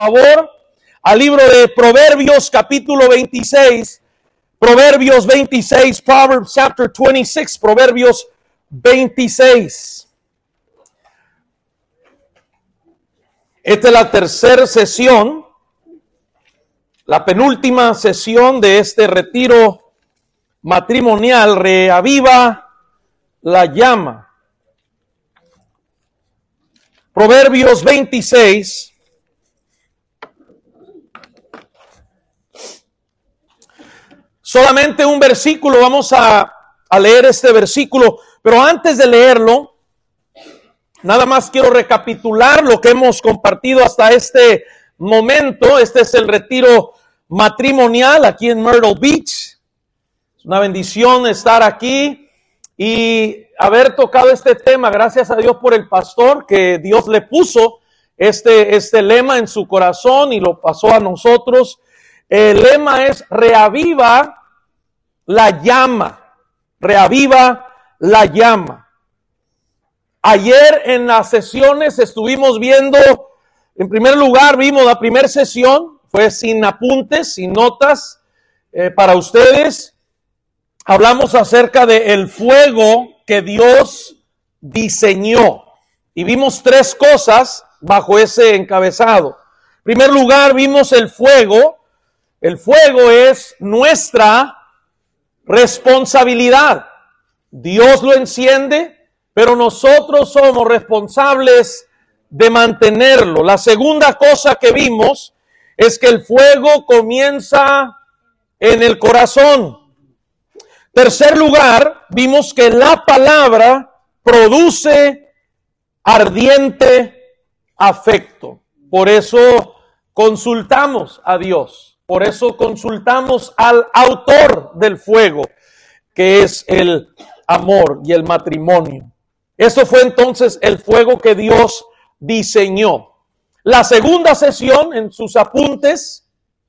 favor al libro de Proverbios capítulo 26, Proverbios 26, Proverbs chapter 26, Proverbios 26. Esta es la tercera sesión, la penúltima sesión de este retiro matrimonial. Reaviva la llama. Proverbios 26. Solamente un versículo, vamos a leer este versículo, pero antes de leerlo, nada más quiero recapitular lo que hemos compartido hasta este momento. Este es el retiro matrimonial aquí en Myrtle Beach. Es una bendición estar aquí y haber tocado este tema. Gracias a Dios por el pastor, que Dios le puso este lema en su corazón y lo pasó a nosotros. El lema es reaviva la llama. Reaviva la llama. Ayer en las sesiones estuvimos viendo, en primer lugar vimos la primera sesión, fue sin apuntes, sin notas para ustedes. Hablamos acerca del fuego que Dios diseñó y vimos tres cosas bajo ese encabezado. En primer lugar vimos el fuego. El fuego es nuestra responsabilidad. Dios lo enciende, pero nosotros somos responsables de mantenerlo. La segunda cosa que vimos es que el fuego comienza en el corazón. Tercer lugar, vimos que la palabra produce ardiente afecto. Por eso consultamos a Dios. Por eso consultamos al autor del fuego, que es el amor y el matrimonio. Eso fue entonces el fuego que Dios diseñó. La segunda sesión, en sus apuntes,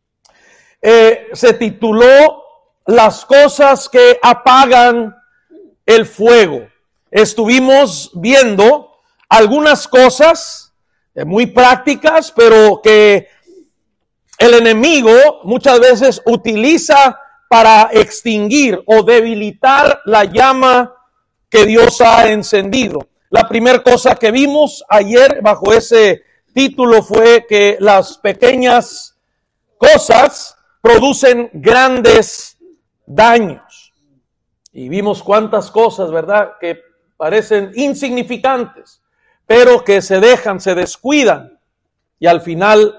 se tituló Las cosas que apagan el fuego. Estuvimos viendo algunas cosas muy prácticas, pero que el enemigo muchas veces utiliza para extinguir o debilitar la llama que Dios ha encendido. La primera cosa que vimos ayer bajo ese título fue que las pequeñas cosas producen grandes daños. Y vimos cuántas cosas, ¿verdad?, que parecen insignificantes, pero que se dejan, se descuidan y al final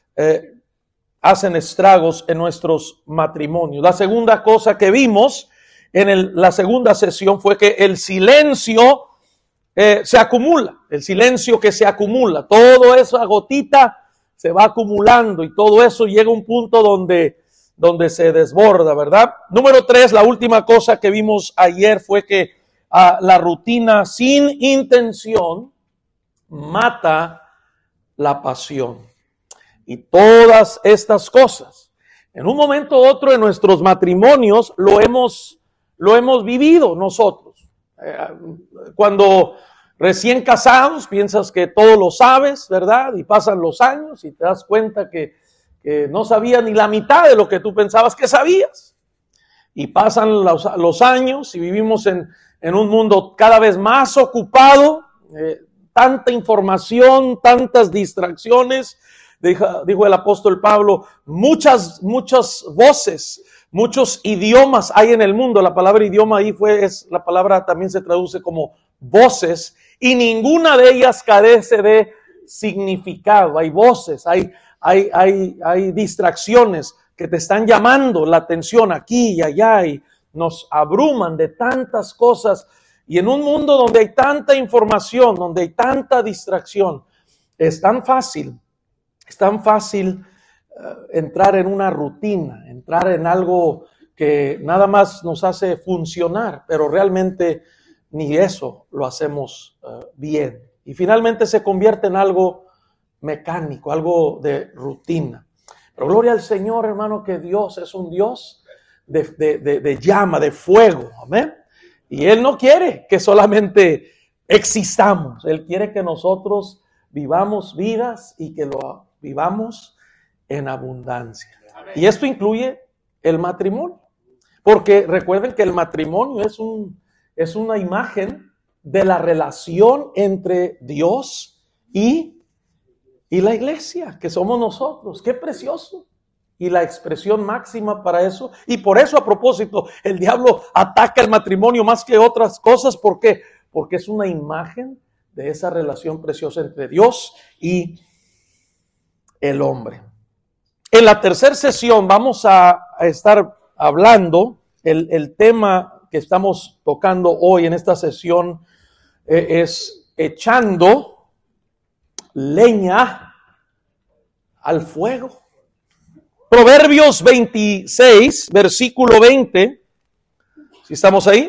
hacen estragos en nuestros matrimonios. La segunda cosa que vimos en la segunda sesión fue que el silencio se acumula, el silencio que se acumula, todo esa gotita se va acumulando y todo eso llega a un punto donde se desborda, ¿verdad? Número 3, la última cosa que vimos ayer fue que la rutina sin intención mata la pasión. Y todas estas cosas, en un momento u otro en nuestros matrimonios lo hemos vivido nosotros. Cuando recién casados piensas que todo lo sabes, ¿verdad? Y pasan los años y te das cuenta que no sabías ni la mitad de lo que tú pensabas que sabías. Y pasan los años y vivimos en un mundo cada vez más ocupado, tanta información, tantas distracciones. Dijo el apóstol Pablo, muchas voces, muchos idiomas hay en el mundo. La palabra idioma ahí la palabra también se traduce como voces y ninguna de ellas carece de significado. Hay voces, hay distracciones que te están llamando la atención aquí y allá y nos abruman de tantas cosas. Y en un mundo donde hay tanta información, donde hay tanta distracción, es tan fácil entrar en una rutina, entrar en algo que nada más nos hace funcionar, pero realmente ni eso lo hacemos bien. Y finalmente se convierte en algo mecánico, algo de rutina. Pero gloria al Señor, hermano, que Dios es un Dios de llama, de fuego. Amén. Y Él no quiere que solamente existamos. Él quiere que nosotros vivamos vidas y que lo vivamos en abundancia. Y esto incluye el matrimonio. Porque recuerden que el matrimonio es una imagen de la relación entre Dios y la iglesia, que somos nosotros. ¡Qué precioso! Y la expresión máxima para eso. Y por eso, a propósito, el diablo ataca el matrimonio más que otras cosas. ¿Por qué? Porque es una imagen de esa relación preciosa entre Dios y el hombre. En la tercera sesión vamos a estar hablando, el tema que estamos tocando hoy en esta sesión es echando leña al fuego. Proverbios 26, versículo 20, si estamos ahí,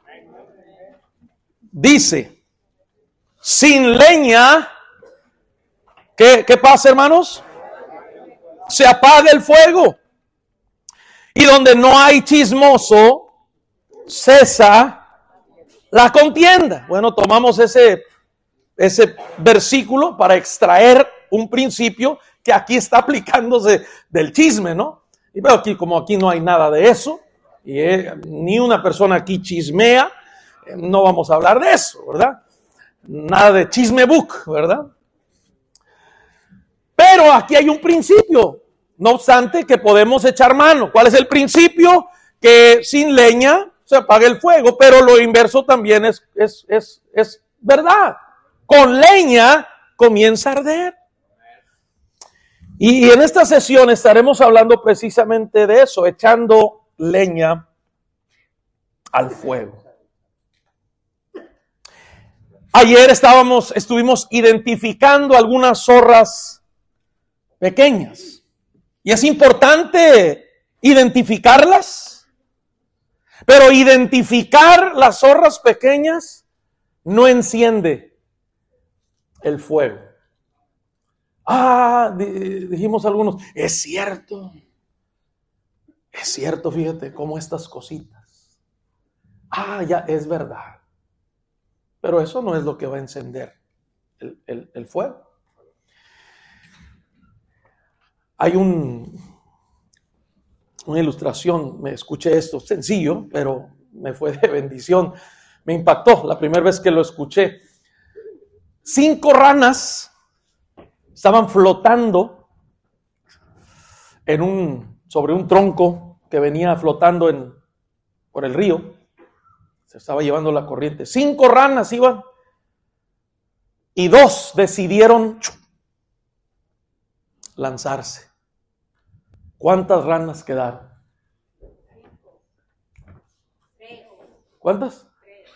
dice, sin leña, ¿qué pasa, hermanos? Se apaga el fuego. Y donde no hay chismoso, cesa la contienda. Bueno, tomamos ese versículo para extraer un principio que aquí está aplicándose del chisme, ¿no? Y veo aquí, como aquí no hay nada de eso, y ni una persona aquí chismea, no vamos a hablar de eso, ¿verdad? Nada de chisme book, ¿verdad? Pero aquí hay un principio, no obstante, que podemos echar mano. ¿Cuál es el principio? Que sin leña se apaga el fuego, pero lo inverso también es verdad. Con leña comienza a arder. Y en esta sesión estaremos hablando precisamente de eso, echando leña al fuego. Ayer estuvimos identificando algunas zorras pequeñas. Y es importante identificarlas. Pero identificar las zorras pequeñas no enciende el fuego. Dijimos algunos, es cierto, fíjate cómo estas cositas. Ya es verdad. Pero eso no es lo que va a encender el fuego. Hay una ilustración, me escuché esto, sencillo, pero me fue de bendición. Me impactó la primera vez que lo escuché. 5 ranas estaban flotando sobre un tronco que venía flotando por el río. Se estaba llevando la corriente. 5 ranas iban y 2 decidieron lanzarse. ¿Cuántas ranas quedaron? ¿Cuántas?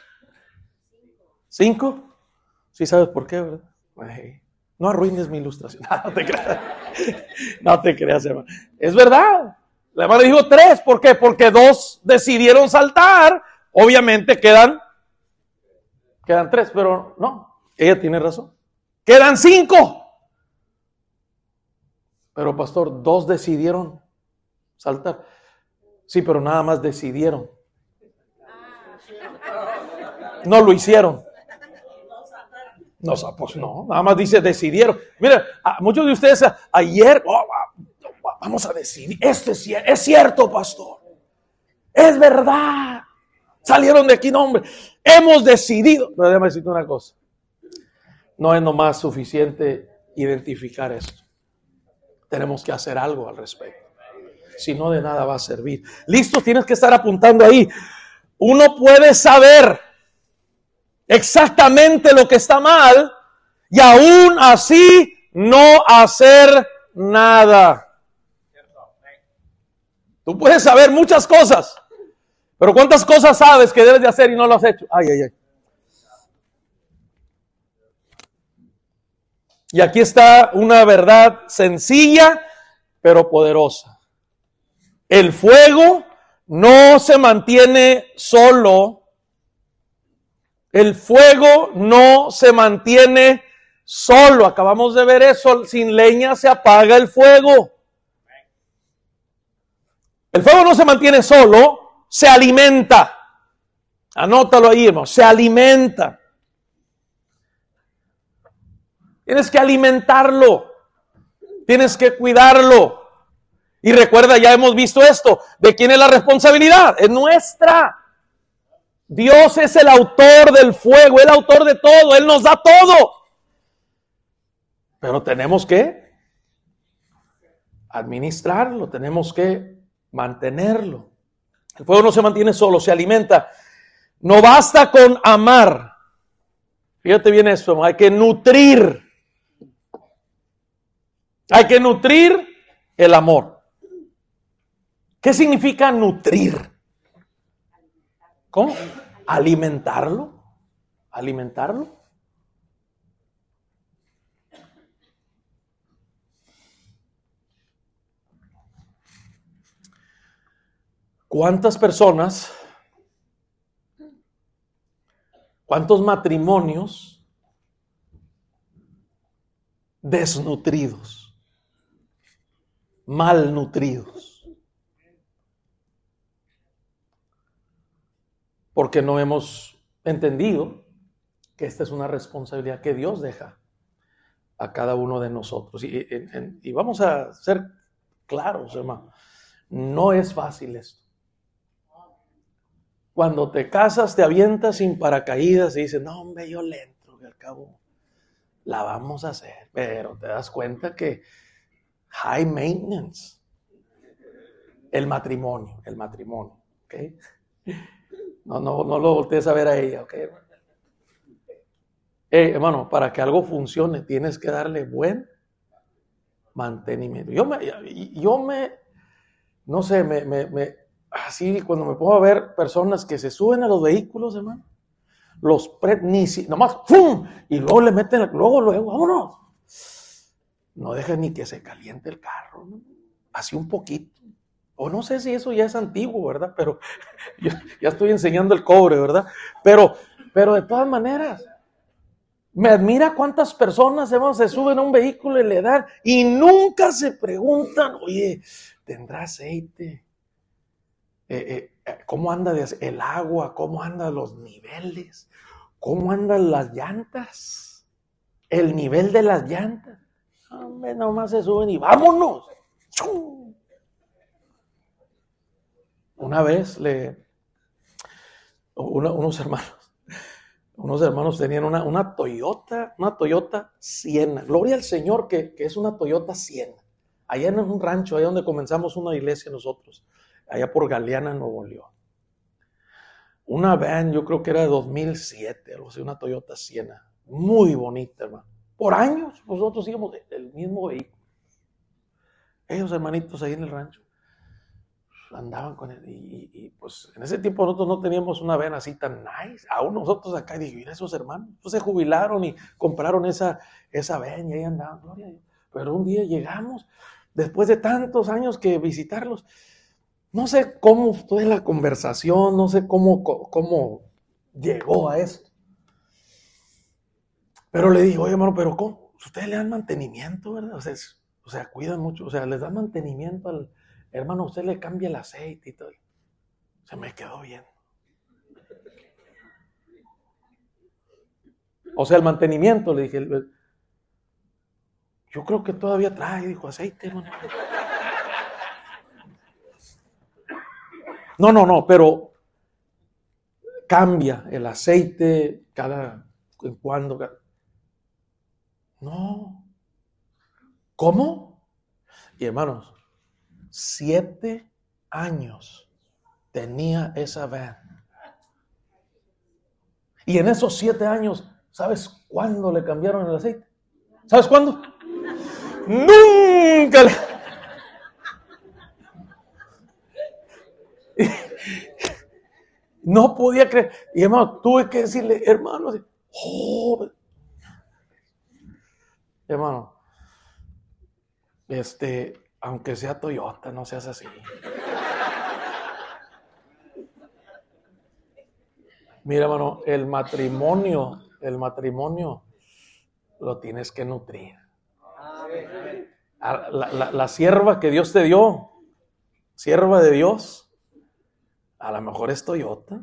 5. ¿Sí sabes por qué, verdad? No arruines mi ilustración. No te creas. No te creas, hermano. Es verdad. La hermana dijo 3. ¿Por qué? Porque 2 decidieron saltar. Obviamente quedan 3, pero no. Ella tiene razón. Quedan 5. Pero pastor, 2 decidieron saltar. Sí, pero nada más decidieron. No lo hicieron. No, pues no, nada más dice decidieron. Mira, muchos de ustedes ayer, vamos a decidir, es cierto, pastor. Es verdad. Salieron de aquí, no, hombre. Hemos decidido. Pero déjame decirte una cosa. No es nomás suficiente identificar esto. Tenemos que hacer algo al respecto. Si no, de nada va a servir. Listo, tienes que estar apuntando ahí. Uno puede saber exactamente lo que está mal y aún así no hacer nada. Tú puedes saber muchas cosas, pero ¿cuántas cosas sabes que debes de hacer y no lo has hecho? Ay. Y aquí está una verdad sencilla, pero poderosa. El fuego no se mantiene solo. El fuego no se mantiene solo. Acabamos de ver eso. Sin leña se apaga el fuego. El fuego no se mantiene solo, se alimenta. Anótalo ahí, hermano. Se alimenta. Tienes que alimentarlo. Tienes que cuidarlo. Y recuerda, ya hemos visto esto. ¿De quién es la responsabilidad? Es nuestra. Dios es el autor del fuego, el autor de todo. Él nos da todo. Pero tenemos que administrarlo, tenemos que mantenerlo. El fuego no se mantiene solo, se alimenta. No basta con amar. Fíjate bien esto, hay que nutrir. Hay que nutrir el amor. ¿Qué significa nutrir? ¿Cómo? Alimentarlo. Alimentarlo. ¿Cuántas personas, cuántos matrimonios desnutridos, malnutridos? Porque no hemos entendido que esta es una responsabilidad que Dios deja a cada uno de nosotros. Y vamos a ser claros, hermano, no es fácil esto. Cuando te casas, te avientas sin paracaídas y dices, no, hombre, yo le entro, que al cabo la vamos a hacer. Pero te das cuenta que high maintenance. El matrimonio, ¿ok? No lo voltees a ver a ella, ¿ok? Hermano, para que algo funcione, tienes que darle buen mantenimiento. No sé, así cuando me pongo a ver personas que se suben a los vehículos, hermano, nomás ¡fum! Y luego le meten, luego, vámonos. No dejan ni que se caliente el carro, ¿no? Así un poquito. O no sé si eso ya es antiguo, ¿verdad? Pero yo ya estoy enseñando el cobre, ¿verdad? Pero de todas maneras, me admira cuántas personas, hermano, se suben a un vehículo y le dan y nunca se preguntan, oye, ¿tendrá aceite? ¿Cómo anda el agua? ¿Cómo andan los niveles? ¿Cómo andan las llantas? El nivel de las llantas. Hombre, nomás se suben y vámonos. Una vez unos hermanos tenían una Toyota Siena. Gloria al Señor que es una Toyota Siena. Allá en un rancho, allá donde comenzamos una iglesia nosotros. Allá por Galeana, Nuevo León. Una van, yo creo que era de 2007, algo así, una Toyota Siena. Muy bonita, hermano. Por años nosotros íbamos del mismo vehículo. Ellos, hermanitos, ahí en el rancho, andaban con él. Y pues en ese tiempo nosotros no teníamos una van así tan nice. Aún nosotros acá, y digo, mira esos hermanos, pues se jubilaron y compraron esa van y ahí andaban, gloria a Dios. Pero un día llegamos, después de tantos años que visitarlos, no sé cómo fue la conversación, no sé cómo llegó a esto. Pero le digo, oye, hermano, pero ¿cómo? Ustedes le dan mantenimiento, ¿verdad? O sea, cuidan mucho, o sea, les dan mantenimiento al hermano, usted le cambia el aceite y todo. Se me quedó bien. O sea, el mantenimiento, le dije, yo creo que todavía trae, dijo, aceite, hermano. No, pero cambia el aceite en cuando. No. ¿Cómo? Y hermanos, 7 años tenía esa van. Y en esos 7 años, ¿sabes cuándo le cambiaron el aceite? ¿Sabes cuándo? Nunca le... No podía creer. Y hermano, tuve que decirle, hermano, hermano, aunque sea Toyota, no seas así. Mira, hermano, el matrimonio lo tienes que nutrir. La sierva que Dios te dio, sierva de Dios, a lo mejor es Toyota.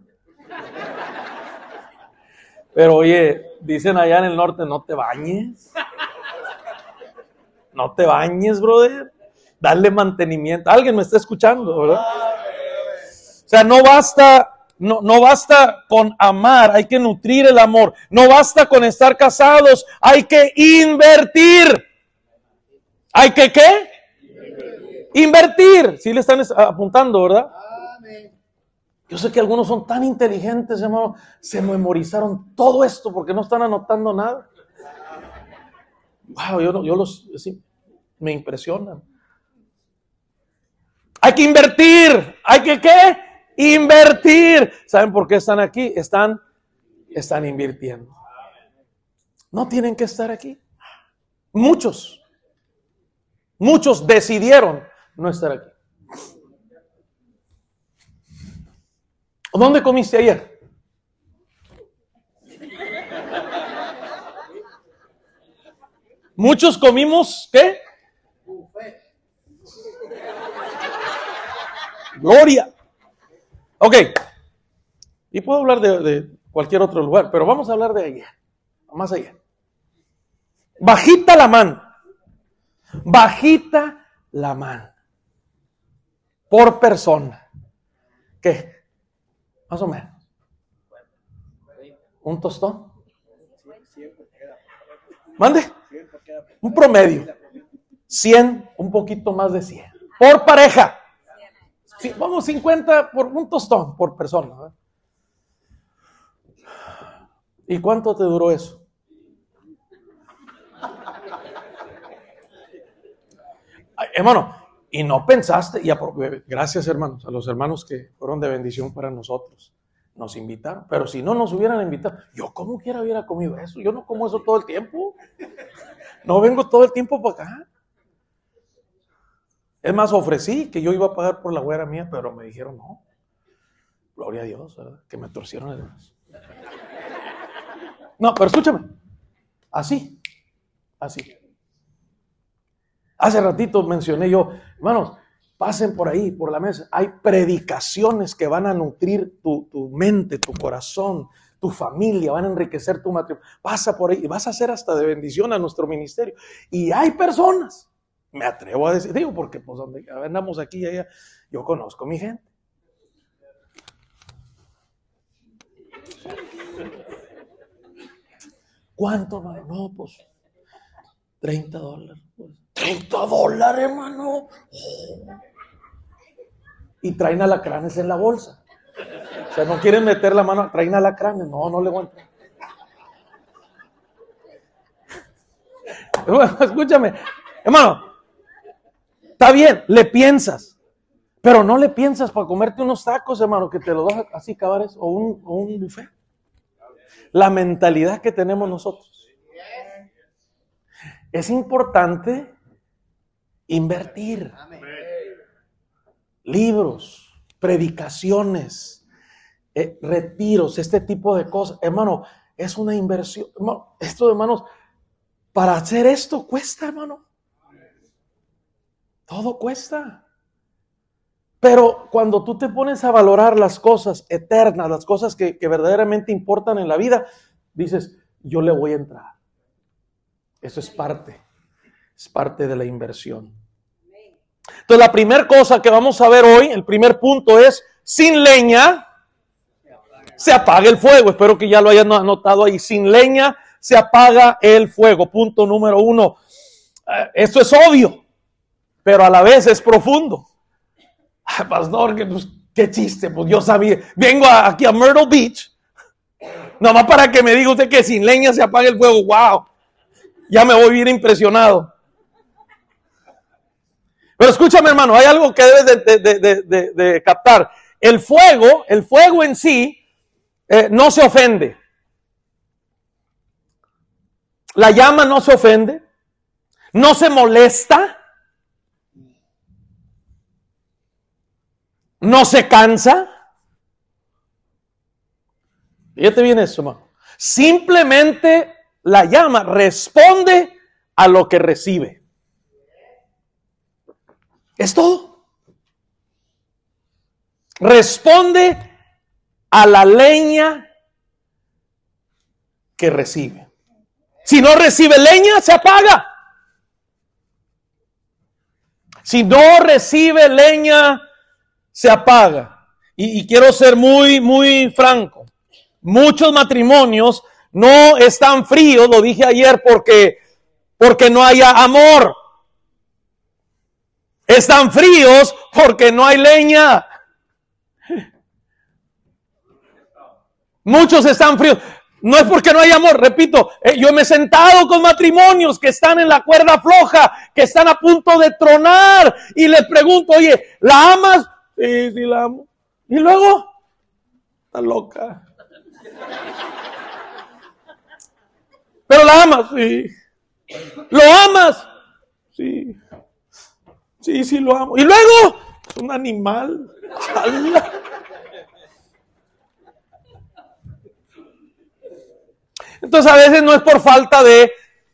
Pero oye, dicen allá en el norte, no te bañes. No te bañes, brother. Dale mantenimiento. Alguien me está escuchando, ¿verdad? O sea, no basta, no basta con amar, hay que nutrir el amor. No basta con estar casados, hay que invertir. ¿Hay que qué? Invertir. Sí le están apuntando, ¿verdad? Yo sé que algunos son tan inteligentes, hermano, se memorizaron todo esto porque no están anotando nada. Wow, sí, me impresionan. Hay que invertir. ¿Hay que qué? Invertir. ¿Saben por qué están aquí? Están invirtiendo. No tienen que estar aquí. Muchos decidieron no estar aquí. ¿Dónde comiste ayer? Muchos comimos, ¿qué? Gloria. Ok. Y puedo hablar de cualquier otro lugar, pero vamos a hablar de allá. Más allá. Bajita la mano. Bajita la mano. Por persona. ¿Qué? Más o menos. ¿Un tostón? ¿Mande? Un promedio. 100, un poquito más de 100. Por pareja. Sí, vamos, 50 por un tostón por persona. ¿Verdad? ¿Y cuánto te duró eso? Ay, hermano, y no pensaste, gracias hermanos, a los hermanos que fueron de bendición para nosotros, nos invitaron, pero si no nos hubieran invitado, yo como quiera hubiera comido eso, yo no como eso todo el tiempo, no vengo todo el tiempo para acá. Es más, ofrecí que yo iba a pagar por la güera mía, pero me dijeron no, gloria a Dios, ¿verdad? Que me torcieron el brazo. No, pero escúchame, así. Hace ratito mencioné yo, hermanos, pasen por ahí, por la mesa. Hay predicaciones que van a nutrir tu mente, tu corazón, tu familia, van a enriquecer tu matrimonio. Pasa por ahí y vas a hacer hasta de bendición a nuestro ministerio. Y hay personas, me atrevo a decir, digo, porque pues donde andamos aquí y allá, yo conozco mi gente. ¿Cuánto, hermano? No, pues $30. Pues. $30, hermano. Oh. Y traen alacranes en la bolsa. O sea, no quieren meter la mano, traen alacranes. No le voy a entrar. Bueno, escúchame, hermano. Está bien, le piensas. Pero no le piensas para comerte unos tacos, hermano, que te lo das así, cabares, o un buffet. La mentalidad que tenemos nosotros. Es importante invertir. Libros, predicaciones, retiros, este tipo de cosas. Hermano, es una inversión. Hermano, esto, hermanos, para hacer esto cuesta, hermano. Todo cuesta. Pero cuando tú te pones a valorar las cosas eternas, las cosas que verdaderamente importan en la vida, dices, yo le voy a entrar. Eso es parte de la inversión. Entonces la primera cosa que vamos a ver hoy, el primer punto es, sin leña se apaga el fuego. Espero que ya lo hayan anotado ahí. Sin leña se apaga el fuego. Punto número 1. Esto es obvio, pero a la vez es profundo. Pastor, qué chiste, pues yo sabía. Vengo aquí a Myrtle Beach, nomás para que me diga usted que sin leña se apaga el fuego. ¡Wow! Ya me voy bien impresionado. Pero escúchame, hermano, hay algo que debes de captar. El fuego en sí no se ofende. La llama no se ofende, no se molesta, no se cansa. Fíjate bien eso, hermano. Simplemente la llama responde a lo que recibe. Es todo. Responde a la leña que recibe. Si no recibe leña, se apaga. Si no recibe leña, se apaga. Y quiero ser muy franco. Muchos matrimonios no están fríos, lo dije ayer, porque no haya amor. Están fríos porque no hay leña. Muchos están fríos. No es porque no hay amor, repito, yo me he sentado con matrimonios que están en la cuerda floja, que están a punto de tronar, y les pregunto, oye, ¿la amas? Sí, sí la amo. Y luego, está loca. Pero la amas, sí. ¿Lo amas? Sí. Sí, sí lo amo. Y luego, es un animal. ¡Chala! Entonces a veces no es por falta de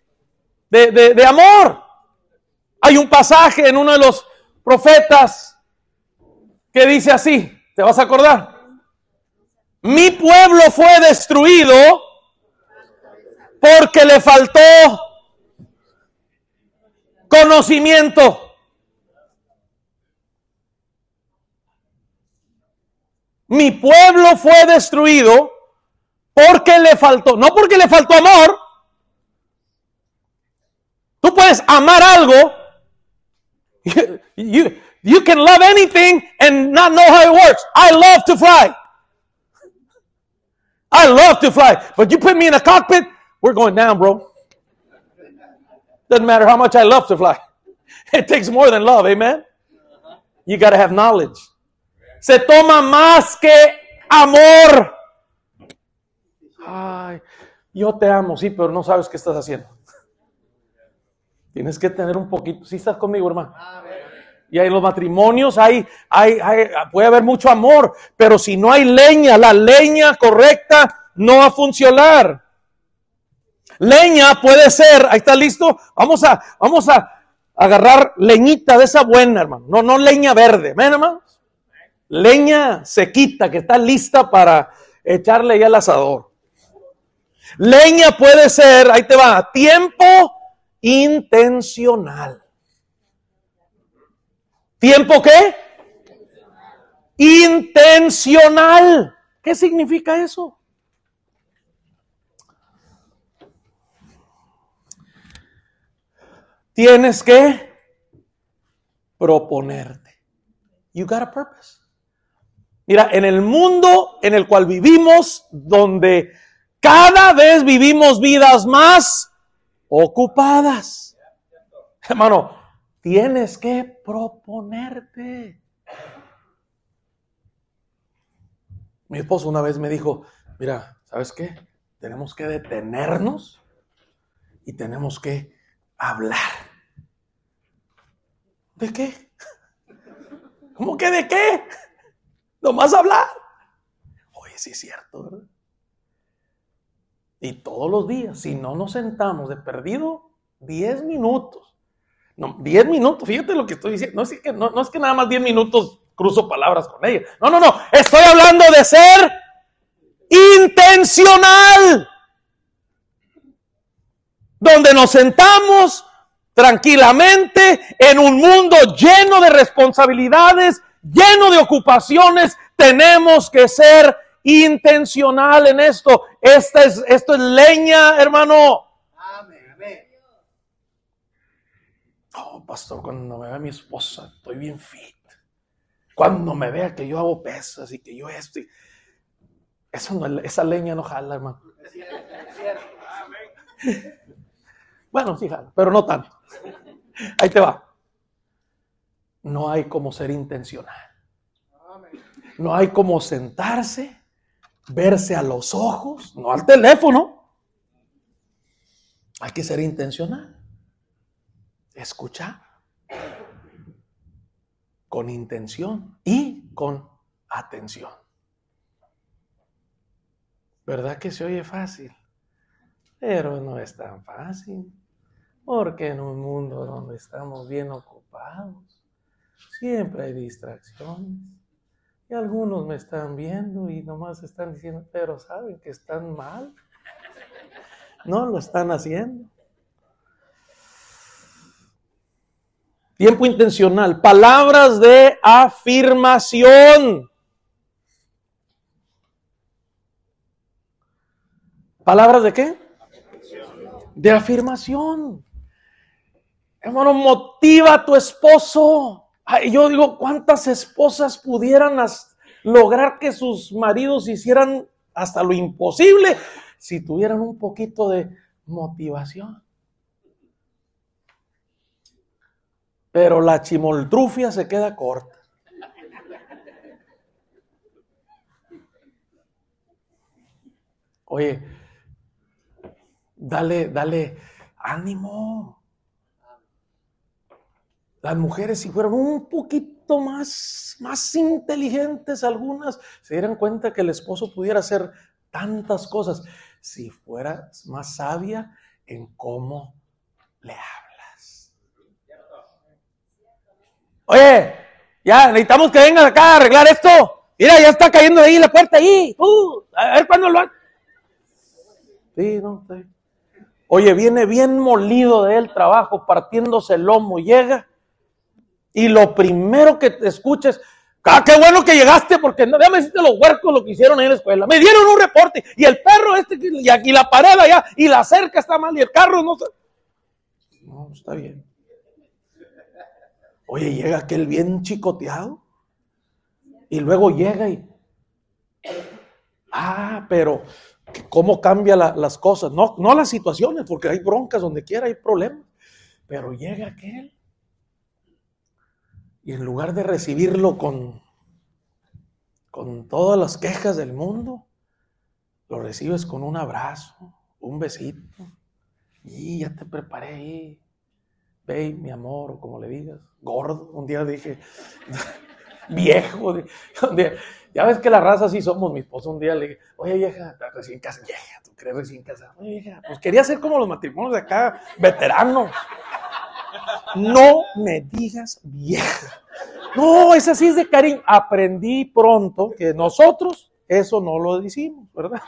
amor. Hay un pasaje en uno de los profetas que dice así, ¿te vas a acordar? Mi pueblo fue destruido porque le faltó conocimiento. Mi pueblo fue destruido porque le faltó, no porque le faltó amor. Tú puedes amar algo. You can love anything and not know how it works. I love to fly. I love to fly. But you put me in a cockpit, we're going down, bro. Doesn't matter how much I love to fly. It takes more than love, amen? You got to have knowledge. Se toma más que amor. Ay, yo te amo, sí, pero no sabes qué estás haciendo. Tienes que tener un poquito. ¿Sí estás conmigo, hermano? Y en los matrimonios puede haber mucho amor, pero si no hay leña, la leña correcta no va a funcionar. Leña puede ser, ahí está listo. Vamos a agarrar leñita de esa buena, hermano. No leña verde, ¿ven, hermanos? Leña sequita que está lista para echarle ya al asador. Leña puede ser, ahí te va, tiempo intencional. ¿Tiempo qué? Intencional. ¿Qué significa eso? Tienes que proponerte. You got a purpose. Mira, en el mundo en el cual vivimos, donde cada vez vivimos vidas más ocupadas. Hermano, tienes que proponerte. Mi esposo una vez me dijo, mira, ¿sabes qué? Tenemos que detenernos y tenemos que hablar. ¿De qué? ¿Cómo que de qué? Nomás hablar. Oye, sí es cierto, ¿verdad? Y todos los días, si no nos sentamos de perdido, 10 minutos. No, 10 minutos, fíjate lo que estoy diciendo. No es que nada más 10 minutos cruzo palabras con ella. No. Estoy hablando de ser intencional. Donde nos sentamos tranquilamente en un mundo lleno de responsabilidades, lleno de ocupaciones. Tenemos que ser intencional en esto. Esto es leña, hermano. Amén. Oh, pastor, cuando me vea mi esposa, estoy bien fit. Cuando me vea que yo hago pesas y que yo estoy... esa leña no jala, hermano. Bueno, sí jala, pero no tanto. Ahí te va. No hay como ser intencional. No hay como sentarse, verse a los ojos, no al teléfono. Hay que ser intencional. Escuchar. Con intención y con atención. ¿Verdad que se oye fácil? Pero no es tan fácil. Porque en un mundo donde estamos bien ocupados, siempre hay distracciones. Y algunos me están viendo y nomás están diciendo, pero saben que están mal. No lo están haciendo. Tiempo intencional. Palabras de afirmación. ¿Palabras de qué? De afirmación. Hermano, motiva a tu esposo. Ay, yo digo, ¿cuántas esposas pudieran lograr que sus maridos hicieran hasta lo imposible si tuvieran un poquito de motivación? Pero la chimoltrufia se queda corta. Oye, dale ánimo. Las mujeres, si fueran un poquito más inteligentes algunas, se dieran cuenta que el esposo pudiera hacer tantas cosas. Si fueras más sabia en cómo le hablas. Oye, ya necesitamos que vengan acá a arreglar esto. Mira, ya está cayendo de ahí la puerta ahí. A ver cuándo lo hagan. Sí, no, sí. Oye, viene bien molido del trabajo, partiéndose el lomo, llega. Y lo primero que te escuches, qué bueno que llegaste, porque no, ya me hiciste los huercos lo que hicieron ahí en la escuela. Me dieron un reporte, y el perro y aquí la pared allá, y la cerca está mal, y el carro no sé. No, está bien. Oye, llega aquel bien chicoteado, y luego llega y... pero ¿cómo cambia las cosas? No las situaciones, porque hay broncas donde quiera, hay problemas. Pero llega aquel. Y en lugar de recibirlo con todas las quejas del mundo, lo recibes con un abrazo, un besito. Y ya te preparé ahí, babe, mi amor, o como le digas, gordo. Un día dije, viejo. Ya ves que la raza así somos. Mi esposa un día le dije, oye vieja, recién casada, vieja, ¿tú crees recién casada? Oye vieja, pues quería ser como los matrimonios de acá, veteranos. No me digas vieja. No, es así, es de cariño. Aprendí pronto que nosotros eso no lo decimos, ¿verdad?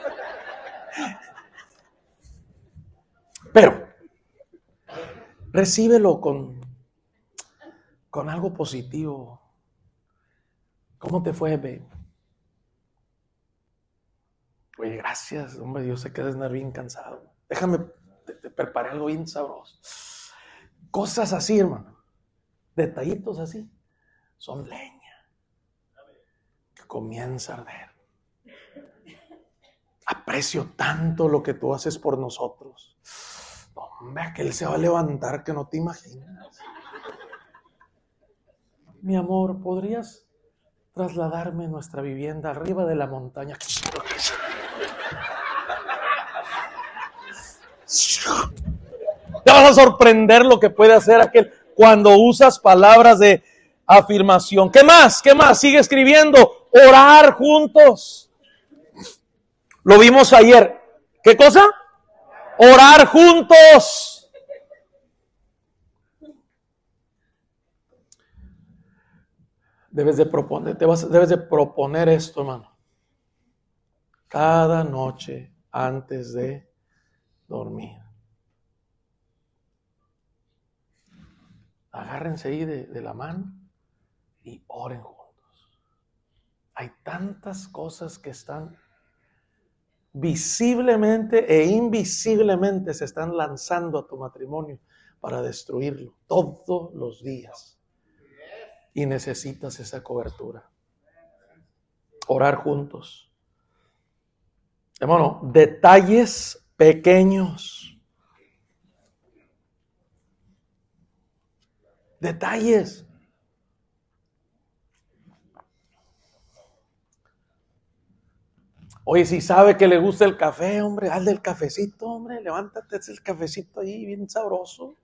Pero recíbelo con algo positivo. ¿Cómo te fue, babe? Oye, gracias, hombre, yo sé que debes estar bien cansado. Déjame, te preparé algo bien sabroso. Cosas así, hermano. Detallitos así. Son leña que comienza a arder. Aprecio tanto lo que tú haces por nosotros. Hombre, aquel se va a levantar que no te imaginas. Mi amor, ¿podrías trasladarme nuestra vivienda arriba de la montaña? Te vas a sorprender lo que puede hacer aquel cuando usas palabras de afirmación. ¿Qué más? ¿Qué más? Sigue escribiendo. Orar juntos. Lo vimos ayer. ¿Qué cosa? Orar juntos. Debes de proponer esto, hermano. Cada noche antes de dormir. Agárrense ahí de la mano y oren juntos. Hay tantas cosas que están visiblemente e invisiblemente se están lanzando a tu matrimonio para destruirlo todos los días. Y necesitas esa cobertura. Orar juntos. Hermano, detalles pequeños. Detalles. Oye, si sabe que le gusta el café, hombre, hazle el cafecito, hombre, levántate, haz el cafecito ahí bien sabroso.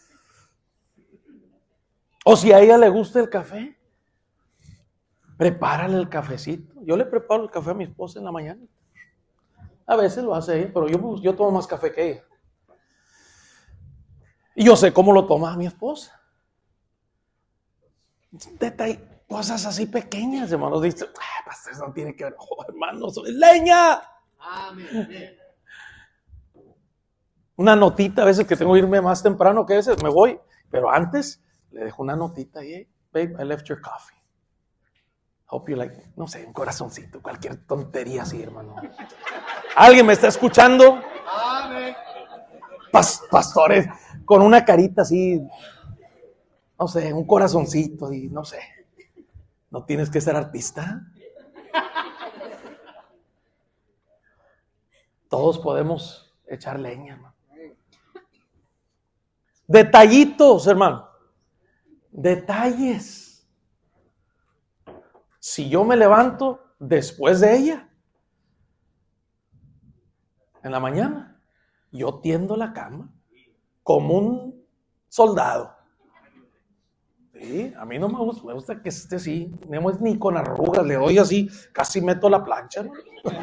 O si a ella le gusta el café, prepárale el cafecito. Yo le preparo el café a mi esposa en la mañana. A veces lo hace ella, pero yo tomo más café que ella. Y yo sé cómo lo toma mi esposa. Cosas así pequeñas, hermanos. Dice, pastor, no tiene que ver. Oh, hermanos, es leña. Amén. Una notita a veces que tengo que irme más temprano, que a veces me voy, pero antes le dejo una notita y, hey, babe, I left your coffee. Hope you like, no sé, un corazoncito, cualquier tontería así, hermano. ¿Alguien me está escuchando? Pastores, con una carita así, no sé, un corazoncito y no sé. ¿No tienes que ser artista? Todos podemos echar leña, hermano. Detallitos, hermano. Detalles. Si yo me levanto después de ella, en la mañana, yo tiendo la cama como un soldado. Sí, a mí no me gusta que esté así, no es ni con arrugas, le doy así, casi meto la plancha, ¿no?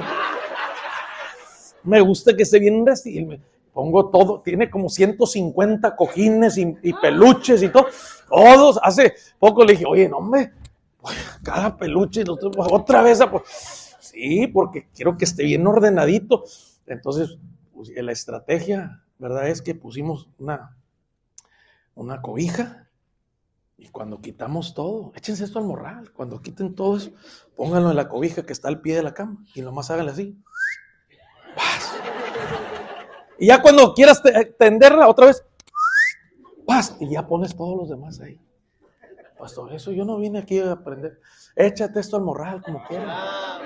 Me gusta que esté bien vestido, me pongo todo, tiene como 150 cojines y peluches y todo, todos. Hace poco le dije, oye, no hombre, cada peluche, otra vez, pues, sí, porque quiero que esté bien ordenadito. Entonces, pues, la estrategia, ¿verdad? Es que pusimos una cobija y cuando quitamos todo, échense esto al morral, cuando quiten todo eso, pónganlo en la cobija que está al pie de la cama y nomás háganle así. ¡Paz! Y ya cuando quieras tenderla otra vez, ¡paz! Y ya pones todos los demás ahí. Pastor, eso yo no vine aquí a aprender. Échate esto al morral como quieras.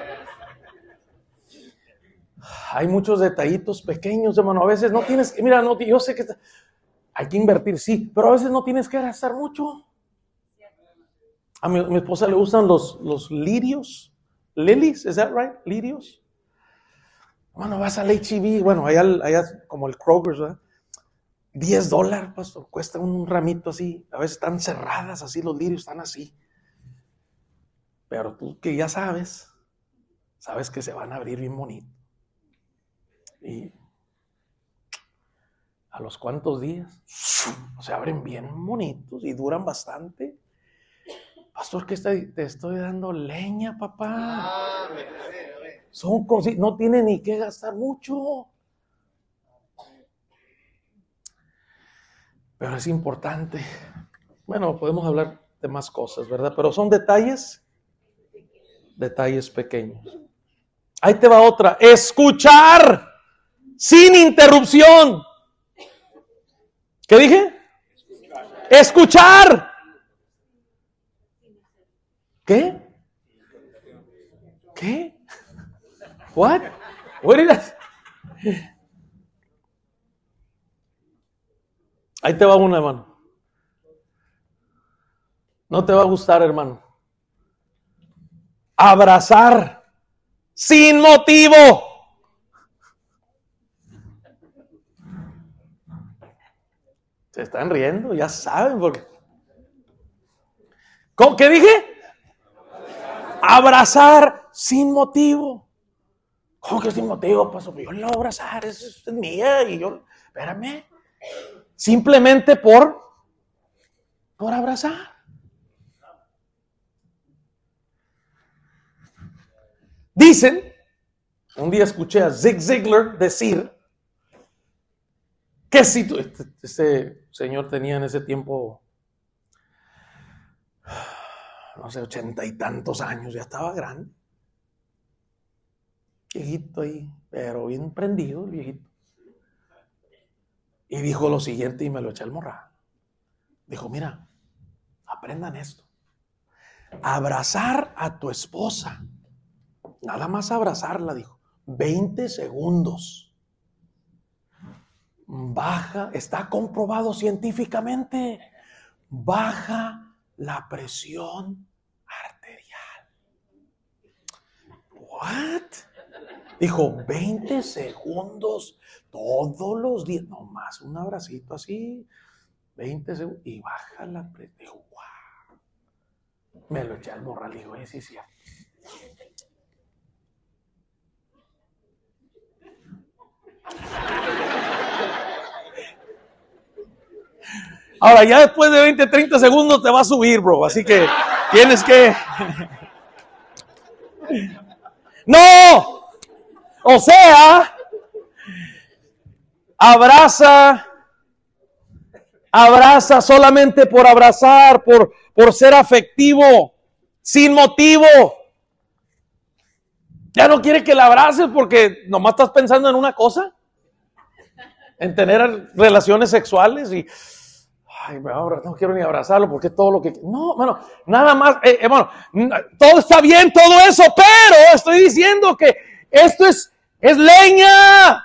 Hay muchos detallitos pequeños, hermano. A veces no tienes que, mira, no, yo sé que hay que invertir, sí, pero a veces no tienes que gastar mucho. A mi esposa le gustan los lirios. Lilies, ¿is that right? Lirios. Bueno, vas al H-E-B, bueno, allá como el Kroger's, ¿verdad? $10, pastor, cuesta un ramito así. A veces están cerradas así, los lirios están así. Pero tú que ya sabes que se van a abrir bien bonito. Y a los cuantos días se abren bien bonitos y duran bastante. Pastor, ¿qué te estoy dando leña, papá? Son cosas, no tiene ni que gastar mucho. Pero es importante. Bueno, podemos hablar de más cosas, ¿verdad? Pero son detalles pequeños. Ahí te va otra. Escuchar sin interrupción. ¿Qué dije? Escuchar. ¿Qué? ¿Qué? What? What did I... Ahí te va una, hermano. No te va a gustar, hermano. Abrazar sin motivo. Se están riendo, ya saben por qué. ¿Cómo? ¿Qué dije? Abrazar sin motivo. ¿Cómo que sin motivo? Pues yo le voy a abrazar, es mía y yo, espérame. Simplemente por abrazar. Dicen, un día escuché a Zig Ziglar decir que si este señor tenía en ese tiempo, no sé, 80 y tantos años, ya estaba grande. Viejito ahí, pero bien prendido el viejito. Y dijo lo siguiente y me lo eché al morral. Dijo, mira, aprendan esto. Abrazar a tu esposa. Nada más abrazarla, dijo. 20 segundos. Baja, está comprobado científicamente. Baja la presión arterial. ¿What? Dijo, 20 segundos todos los días. Nomás un abracito así. 20 segundos. Y baja la presión. Dijo, wow. Me lo eché al morral. Dijo, sí, sí. Ahora, ya después de 20, 30 segundos te va a subir, bro. Así que tienes que... ¡No! O sea, abraza Abraza solamente por abrazar, por ser afectivo, sin motivo. Ya no quiere que la abraces porque nomás estás pensando en una cosa, en tener relaciones sexuales y ay, no quiero ni abrazarlo porque todo lo que... No, bueno, nada más, bueno, todo está bien, todo eso, pero estoy diciendo que esto es leña.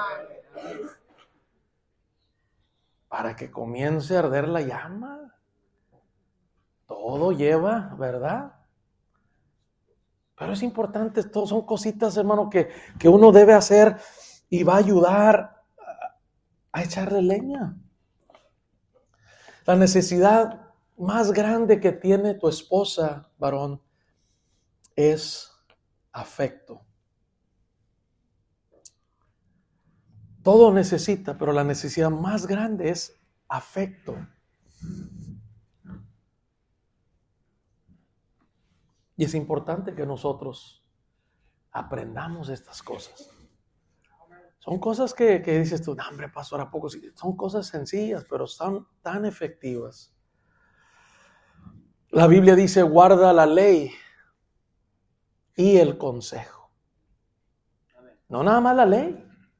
Para que comience a arder la llama. Todo lleva, ¿verdad? Pero es importante, todo son cositas, hermano, que uno debe hacer y va a ayudar a echarle leña. La necesidad más grande que tiene tu esposa, varón, es afecto. Todo necesita, pero la necesidad más grande es afecto. Y es importante que nosotros aprendamos estas cosas. Son cosas que dices tú, no, hombre, pastor, ¿a poco? Son cosas sencillas, pero son tan efectivas. La Biblia dice, guarda la ley y el consejo. No nada más la ley.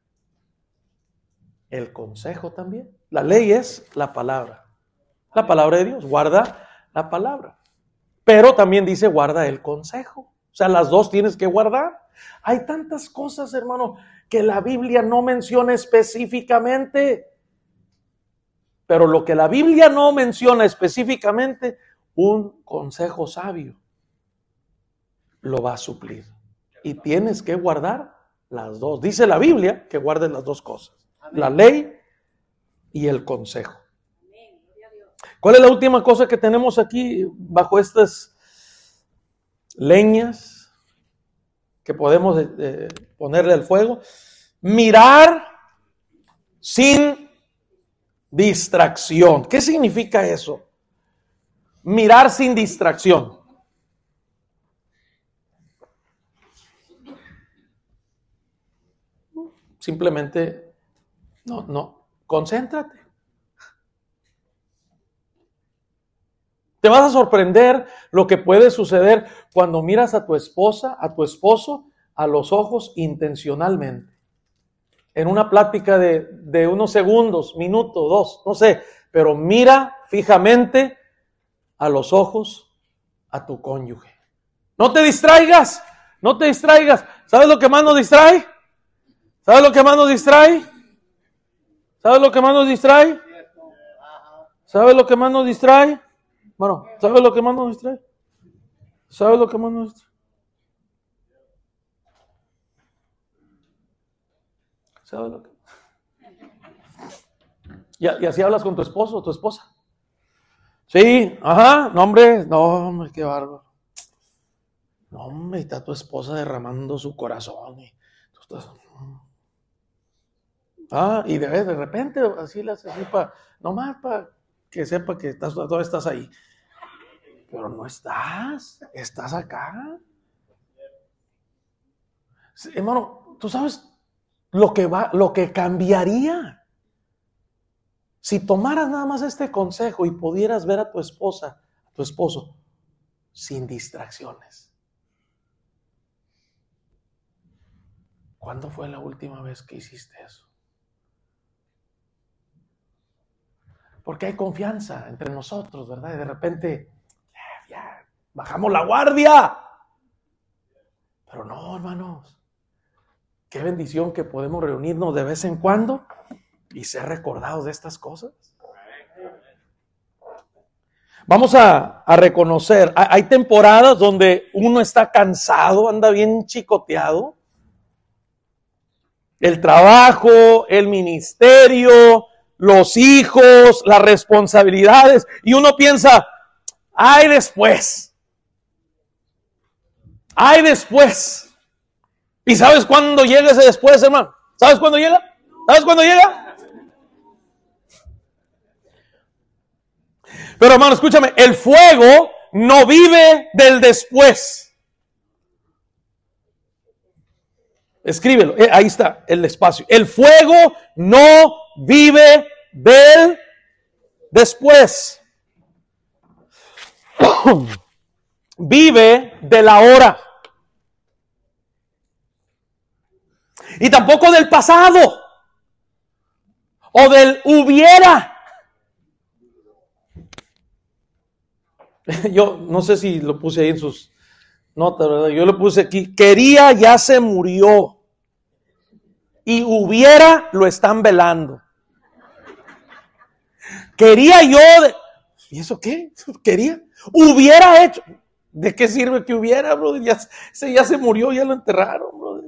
El consejo también. La ley es la palabra de Dios, guarda la palabra. Pero también dice guarda el consejo. O sea, las dos tienes que guardar. Hay tantas cosas, hermano, que la Biblia no menciona específicamente. Pero lo que la Biblia no menciona específicamente, un consejo sabio lo va a suplir. Y tienes que guardar las dos. Dice la Biblia que guardes las dos cosas. La ley y el consejo. ¿Cuál es la última cosa que tenemos aquí bajo estas leñas que podemos ponerle al fuego? Mirar sin distracción. ¿Qué significa eso? Mirar sin distracción. Simplemente no, concéntrate. Te vas a sorprender lo que puede suceder cuando miras a tu esposa, a tu esposo, a los ojos intencionalmente. En una plática de unos segundos, minuto, dos, no sé, pero mira fijamente a los ojos a tu cónyuge. No te distraigas, no te distraigas. ¿Sabes lo que más nos distrae? ¿Sabes lo que más nos distrae? ¿Sabes lo que más nos distrae? ¿Sabes lo que más nos distrae? Bueno, ¿sabes lo que más nos distrae? ¿Sabes lo que más nos distrae? ¿Sabes lo que? Y así hablas con tu esposo o tu esposa. Sí, ajá, no hombre, qué bárbaro. No hombre, está tu esposa derramando su corazón y tú estás... y de repente así le haces así nomás para que sepa que todavía estás ahí. Pero no estás acá. Sí, hermano, tú sabes lo que cambiaría si tomaras nada más este consejo y pudieras ver a tu esposa, a tu esposo, sin distracciones. ¿Cuándo fue la última vez que hiciste eso? Porque hay confianza entre nosotros, ¿verdad? Y de repente, ya, bajamos la guardia. Pero no, hermanos. Qué bendición que podemos reunirnos de vez en cuando y ser recordados de estas cosas. Vamos a reconocer, hay temporadas donde uno está cansado, anda bien chicoteado. El trabajo, el ministerio, los hijos, las responsabilidades, y uno piensa, ay después. ¿Y sabes cuándo llega ese después, hermano? ¿Sabes cuándo llega? Pero hermano, escúchame, el fuego no vive del después. Escríbelo, ahí está el espacio. El fuego no vive del Después, vive de la hora. Y tampoco del pasado. O del hubiera. Yo no sé si lo puse ahí en sus notas, ¿verdad? Yo lo puse aquí. Quería, ya se murió. Y hubiera, lo están velando. Quería yo. ¿Y eso qué? Quería. Hubiera hecho. ¿De qué sirve que hubiera, brother? Ya se murió, ya lo enterraron, brother.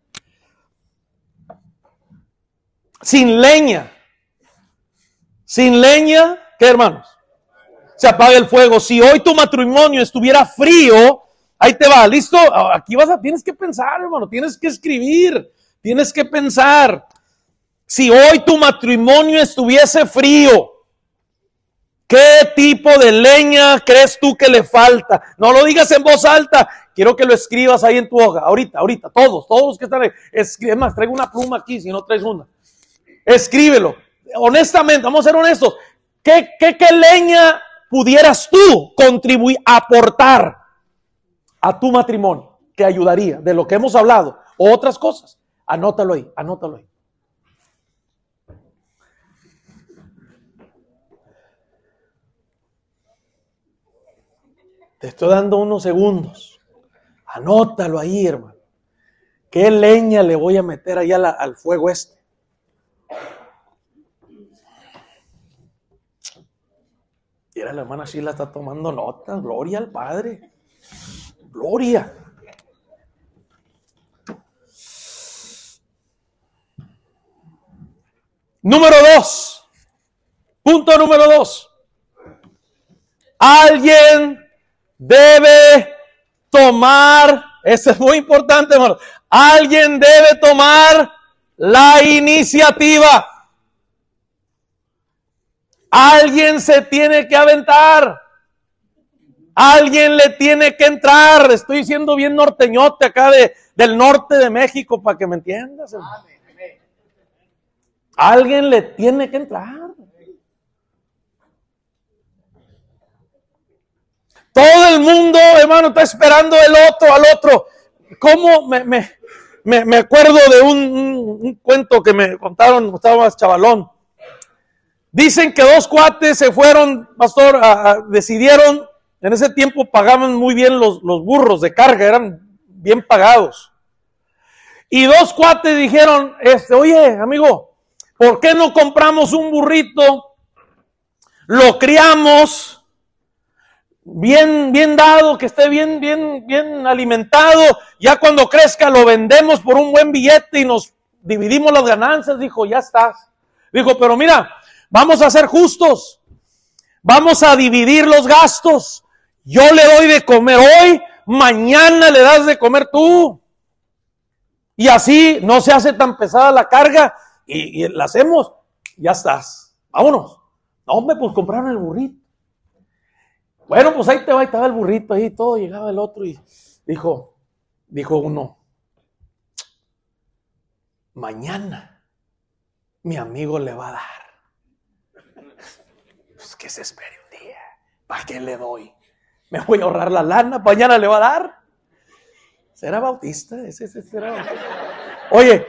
Sin leña. Sin leña, ¿qué, hermanos? Se apaga el fuego. Si hoy tu matrimonio estuviera frío, ahí te va, ¿listo? Aquí tienes que pensar, hermano, tienes que escribir, tienes que pensar. Si hoy tu matrimonio estuviese frío, ¿qué tipo de leña crees tú que le falta? No lo digas en voz alta, quiero que lo escribas ahí en tu hoja, ahorita, todos los que están ahí. Es más, traigo una pluma aquí, si no traes una. Escríbelo. Honestamente, vamos a ser honestos. ¿Qué leña pudieras tú contribuir, aportar a tu matrimonio que ayudaría de lo que hemos hablado o otras cosas? Anótalo ahí. Te estoy dando unos segundos. Anótalo ahí, hermano. ¿Qué leña le voy a meter allá al fuego este? Mira, la hermana Sheila está tomando nota. Gloria al Padre. Gloria. Número 2. Punto número 2. Alguien debe tomar, eso es muy importante, hermano. Alguien debe tomar la iniciativa. Alguien se tiene que aventar. Alguien le tiene que entrar. Estoy siendo bien norteñote acá del norte de México para que me entiendas, hermano. Alguien le tiene que entrar. Todo el mundo, hermano, está esperando al otro. ¿Cómo? Me acuerdo de un cuento que me contaron cuando estaba más chavalón. Dicen que dos cuates se fueron, pastor, decidieron, en ese tiempo pagaban muy bien los burros de carga, eran bien pagados. Y dos cuates dijeron, oye, amigo, ¿por qué no compramos un burrito? Lo criamos bien dado, que esté bien alimentado. Ya cuando crezca lo vendemos por un buen billete y nos dividimos las ganancias. Dijo, ya estás. Dijo, pero mira, vamos a ser justos. Vamos a dividir los gastos. Yo le doy de comer hoy, mañana le das de comer tú. Y así no se hace tan pesada la carga y la hacemos. Ya estás. Vámonos. No, hombre, pues compraron el burrito. Bueno, pues ahí te va, y estaba el burrito ahí, todo, llegaba el otro y dijo uno, mañana mi amigo le va a dar. Pues que se espere un día. ¿Para qué le doy? Me voy a ahorrar la lana, mañana le va a dar. ¿Será bautista? Ese será bautista. Oye,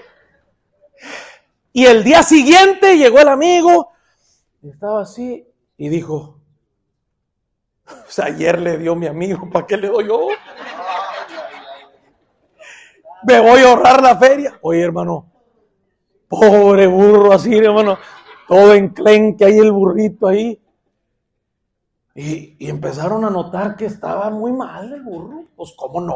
y el día siguiente llegó el amigo, estaba así y dijo, pues ayer le dio mi amigo, ¿para qué le doy yo? Me voy a ahorrar la feria. Oye, hermano, pobre burro así, hermano, todo enclenque ahí el burrito ahí. Y empezaron a notar que estaba muy mal el burro. Pues, ¿cómo no?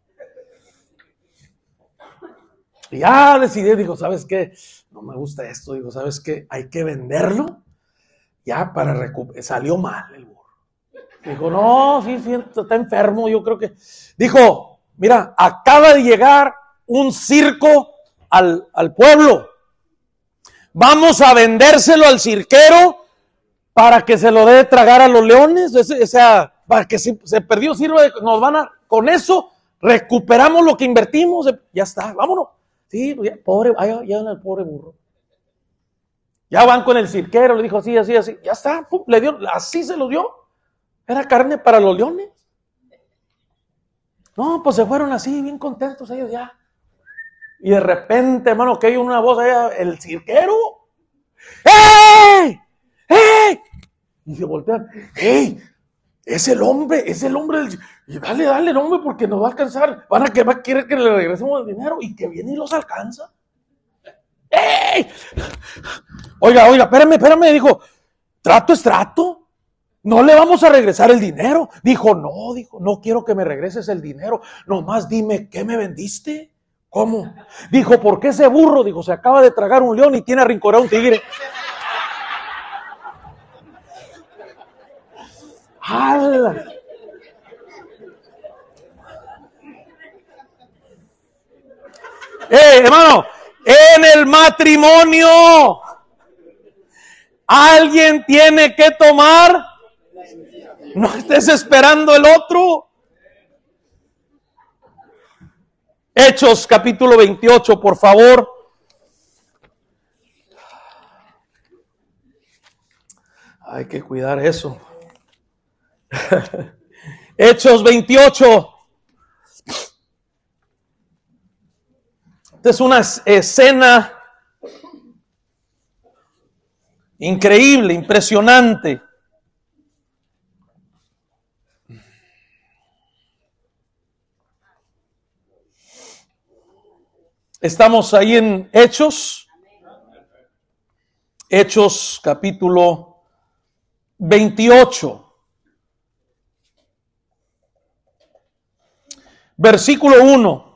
Y ya decidí, dijo, ¿sabes qué? No me gusta esto. Digo, ¿sabes qué? Hay que venderlo ya para recuperar. Salió mal el burro. Dijo, no, sí, está enfermo, yo creo que... Dijo, mira, acaba de llegar un circo al pueblo. Vamos a vendérselo al cirquero para que se lo dé de tragar a los leones. O sea, para que se perdió, sirve, con eso recuperamos lo que invertimos. Ya está, vámonos. Sí, ya, pobre, ya el pobre burro. Ya van con el cirquero, le dijo así, así, así. Ya está, pum, le dio, así se lo dio. Era carne para los leones. No, pues se fueron así, bien contentos ellos ya. Y de repente, hermano, que hay una voz allá, el cirquero. ¡Ey! ¡Ey! Y se voltean. ¡Ey! Es el hombre del... Y dale, hombre, porque nos va a alcanzar. Va a querer que le regresemos el dinero y que viene y los alcanza. ¡Ey! Oiga, espérame, dijo, trato es trato. No le vamos a regresar el dinero. Dijo, no quiero que me regreses el dinero. Nomás dime, ¿qué me vendiste? ¿Cómo? Dijo, ¿por qué ese burro? Dijo, se acaba de tragar un león y tiene arrinconado un tigre. ¡Hala! Hermano, en el matrimonio alguien tiene que tomar. No estés esperando el otro. Hechos capítulo 28, por favor. Hay que cuidar eso. Hechos 28. Esta es una escena increíble, impresionante. Estamos ahí en Hechos. Hechos capítulo 28. Versículo 1.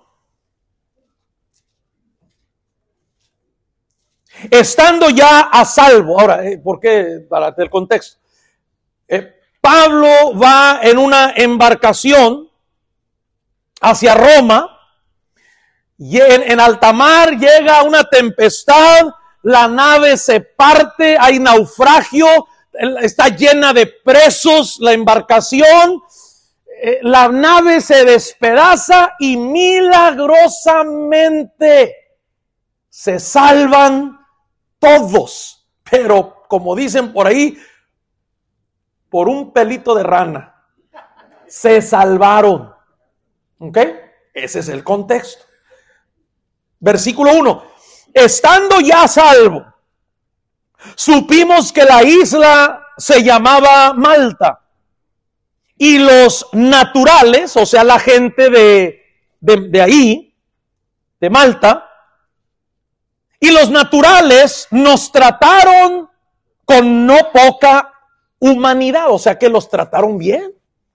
Estando ya a salvo. Ahora, ¿por qué? Para el contexto. Pablo va en una embarcación hacia Roma. Y en alta mar llega una tempestad, la nave se parte, hay naufragio, está llena de presos la embarcación, la nave se despedaza y milagrosamente se salvan todos, pero como dicen por ahí, por un pelito de rana, se salvaron. ¿Ok? Ese es el contexto. Versículo 1. Estando ya a salvo, supimos que la isla se llamaba Malta. Y los naturales, o sea, la gente de ahí, de Malta, y los naturales nos trataron con no poca humanidad, o sea que los trataron bien.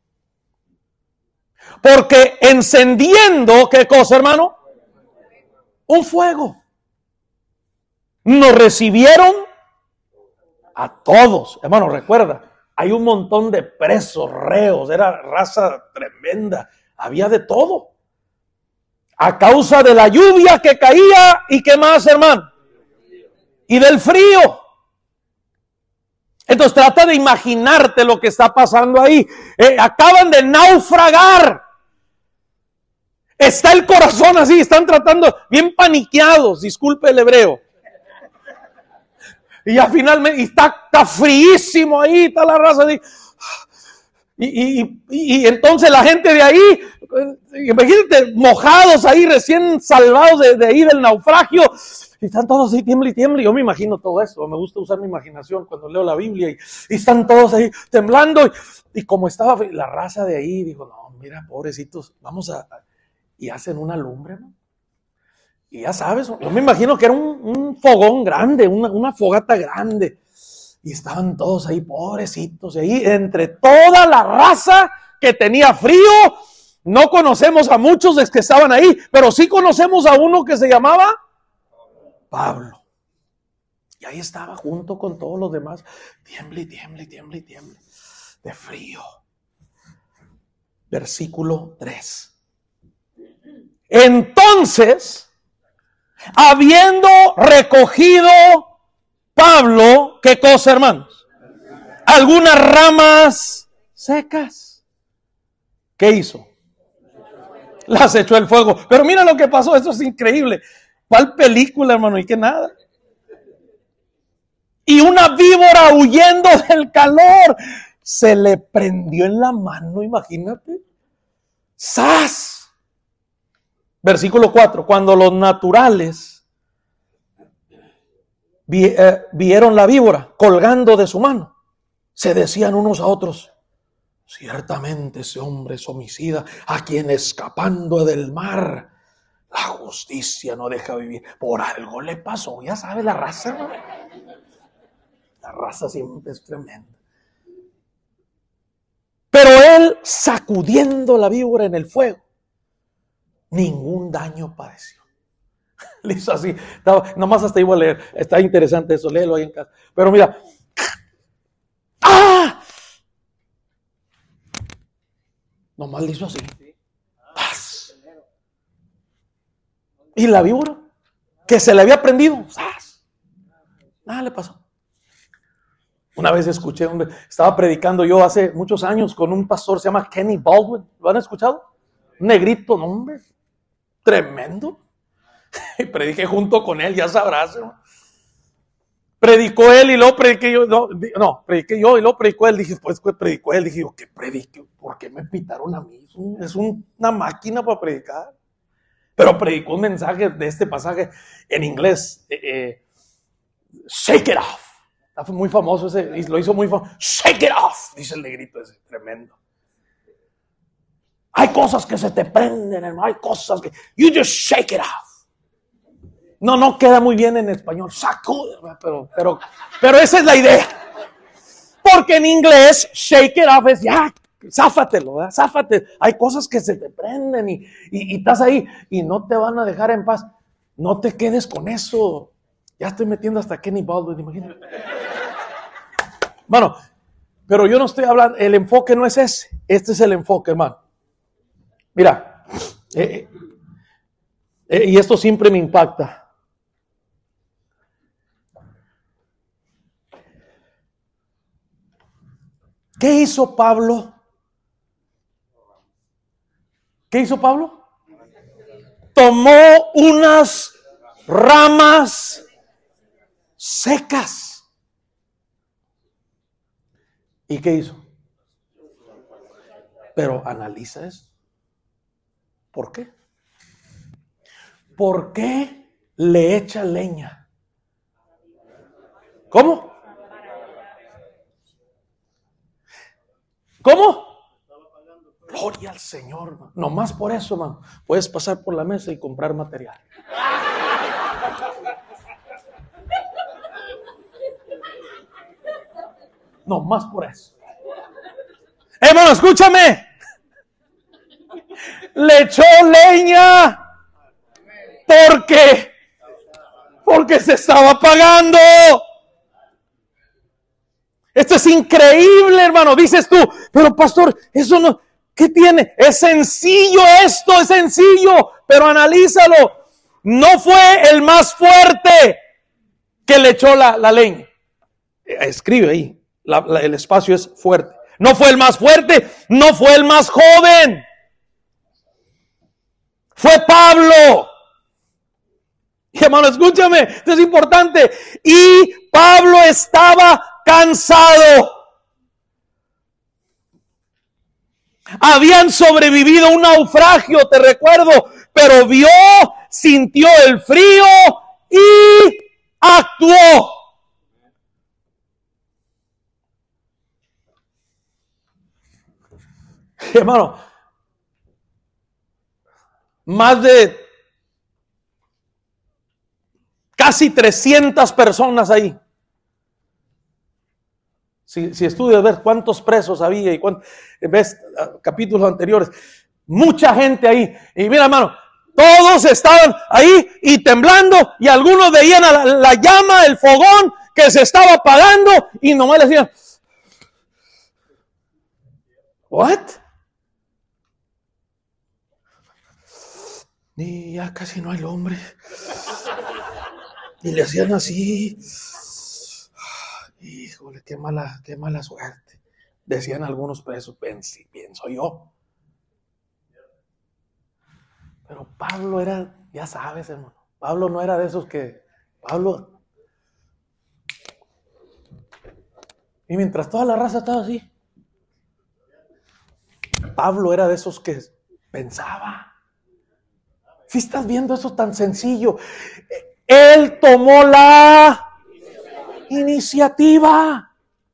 Porque encendiendo, ¿qué cosa, hermano? Un fuego. Nos recibieron a todos. Hermano, recuerda, hay un montón de presos, reos, era raza tremenda, había de todo. A causa de la lluvia que caía y qué más, hermano, y del frío. Entonces trata de imaginarte lo que está pasando ahí. Acaban de naufragar. Está el corazón así, están tratando, bien paniqueados, disculpe el hebreo. Y ya finalmente, y está fríísimo ahí, está la raza ahí. Y entonces la gente de ahí, imagínate, mojados ahí, recién salvados de ahí del naufragio, y están todos ahí, tiembla y tiembla. Yo me imagino todo eso, me gusta usar mi imaginación cuando leo la Biblia, y están todos ahí temblando. Y como estaba la raza de ahí, dijo, no, mira, pobrecitos, vamos a... Y hacen una lumbre, ¿no? Y ya sabes, yo me imagino que era un fogón grande, una fogata grande. Y estaban todos ahí, pobrecitos. Y ahí, entre toda la raza que tenía frío, no conocemos a muchos de los que estaban ahí, pero sí conocemos a uno que se llamaba Pablo. Y ahí estaba junto con todos los demás. Tiemble, tiemble, tiemble, tiemble. De frío. Versículo 3. Entonces, habiendo recogido Pablo, ¿qué cosa, hermanos? Algunas ramas secas. ¿Qué hizo? Las echó el fuego. Pero mira lo que pasó, esto es increíble. ¿Cuál película, hermano? Y que nada. Y una víbora huyendo del calor se le prendió en la mano, imagínate. ¡Sas! Versículo 4. Cuando los naturales vieron la víbora colgando de su mano, se decían unos a otros: ciertamente ese hombre es homicida, a quien escapando del mar la justicia no deja vivir. Por algo le pasó, ya sabe la raza, ¿no? La raza siempre es tremenda. Pero él, sacudiendo la víbora en el fuego, ningún daño padeció. Le hizo así, nomás hasta iba a leer, está interesante eso, léelo ahí en casa. Pero mira, ¡ah! Nomás le hizo así. ¡Paz! Y la víbora, que se le había prendido, ¡zas! Nada le pasó. Una vez escuché, estaba predicando yo hace muchos años con un pastor, se llama Kenny Baldwin. ¿Lo han escuchado? Un negrito, no, hombre, tremendo. Y prediqué junto con él, ya sabrás, ¿no? Predicó él y luego prediqué yo. No, prediqué yo y luego predicó él. Dije, pues predicó él. Dije, ¿qué prediqué? ¿Por qué me pitaron a mí? Es una máquina para predicar. Pero predicó un mensaje de este pasaje en inglés. Shake it off. Fue muy famoso ese, y lo hizo muy famoso. Shake it off, dice el negrito ese, tremendo. Hay cosas que se te prenden, hermano. Hay cosas que you just shake it off. No queda muy bien en español. Sacude, pero esa es la idea. Porque en inglés shake it off es ya, záfatelo, ¿verdad? Záfate. Hay cosas que se te prenden y estás ahí y no te van a dejar en paz. No te quedes con eso. Ya estoy metiendo hasta Kenny Baldwin, imagínate. Bueno, pero yo no estoy hablando, el enfoque no es ese. Este es el enfoque, hermano. Mira, y esto siempre me impacta. ¿Qué hizo Pablo? ¿Qué hizo Pablo? Tomó unas ramas secas. ¿Y qué hizo? Pero analiza eso. ¿Por qué? ¿Por qué le echa leña? ¿Cómo? ¿Cómo? Gloria al Señor, man. Nomás por eso, man, puedes pasar por la mesa y comprar material. Nomás por eso. Hermano, escúchame. Le echó leña porque se estaba pagando. Esto es increíble, hermano. Dices tú, pero pastor, eso no, ¿qué tiene? Es sencillo esto, es sencillo, pero analízalo. No fue el más fuerte que le echó la leña. Escribe ahí, el espacio es fuerte. No fue el más fuerte, no fue el más joven. Fue Pablo. Y hermano, escúchame, esto es importante. Y Pablo estaba cansado. Habían sobrevivido un naufragio, te recuerdo, pero sintió el frío y actuó. Hermano, más de casi 300 personas ahí. Si estudias, ver cuántos presos había y ves capítulos anteriores, mucha gente ahí. Y mira, hermano, todos estaban ahí y temblando, y algunos veían la llama, el fogón que se estaba apagando, y nomás le decían, ¿what? Y ya casi no hay hombre. Y le hacían así. Híjole, qué mala suerte. Decían algunos presos, pienso yo. Pero Pablo era, ya sabes, hermano, Pablo no era de esos que, Pablo Y mientras toda la raza estaba así, Pablo era de esos que pensaba. Si estás viendo eso tan sencillo, él tomó la iniciativa.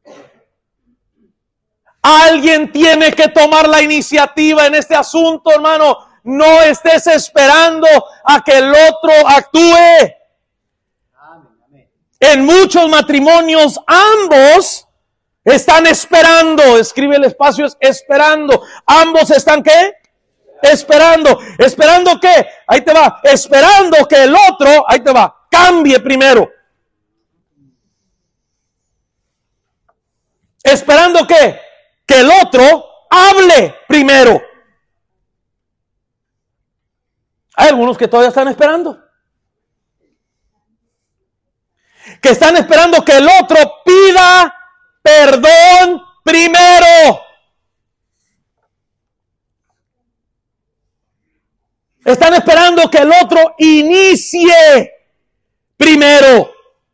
Alguien tiene que tomar la iniciativa en este asunto, hermano. No estés esperando a que el otro actúe. En muchos matrimonios ambos están esperando. Escribe el espacio, es esperando. Ambos están ¿qué? Esperando. ¿Esperando qué? Ahí te va. Esperando que el otro, ahí te va, cambie primero. ¿Esperando qué? Que el otro hable primero. Hay algunos que todavía están esperando. Que están esperando que el otro pida perdón primero. Están esperando que el otro inicie primero.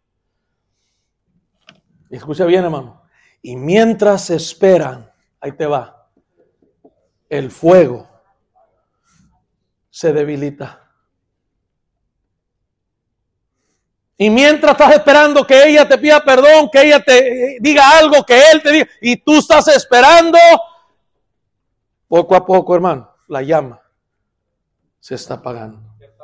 Escucha bien, hermano. Y mientras esperan, ahí te va, el fuego se debilita. Y mientras estás esperando que ella te pida perdón, que ella te diga algo, que él te diga, y tú estás esperando, poco a poco, hermano, la llama se está apagando.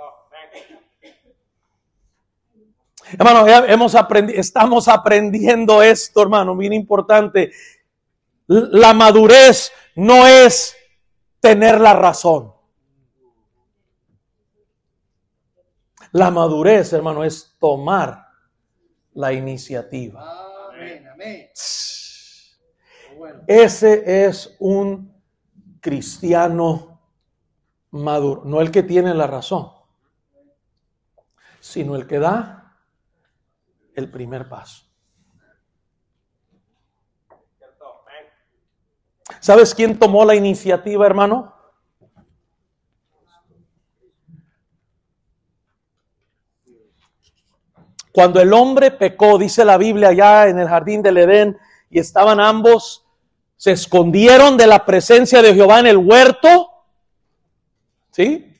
Hermano, estamos aprendiendo esto, hermano, bien importante. La madurez no es tener la razón. La madurez, hermano, es tomar la iniciativa. Amén, amén. Ese es un cristiano maduro. No el que tiene la razón, sino el que da el primer paso. ¿Sabes quién tomó la iniciativa, hermano? Cuando el hombre pecó, dice la Biblia allá en el jardín del Edén, y estaban ambos, se escondieron de la presencia de Jehová en el huerto. ¿Sí?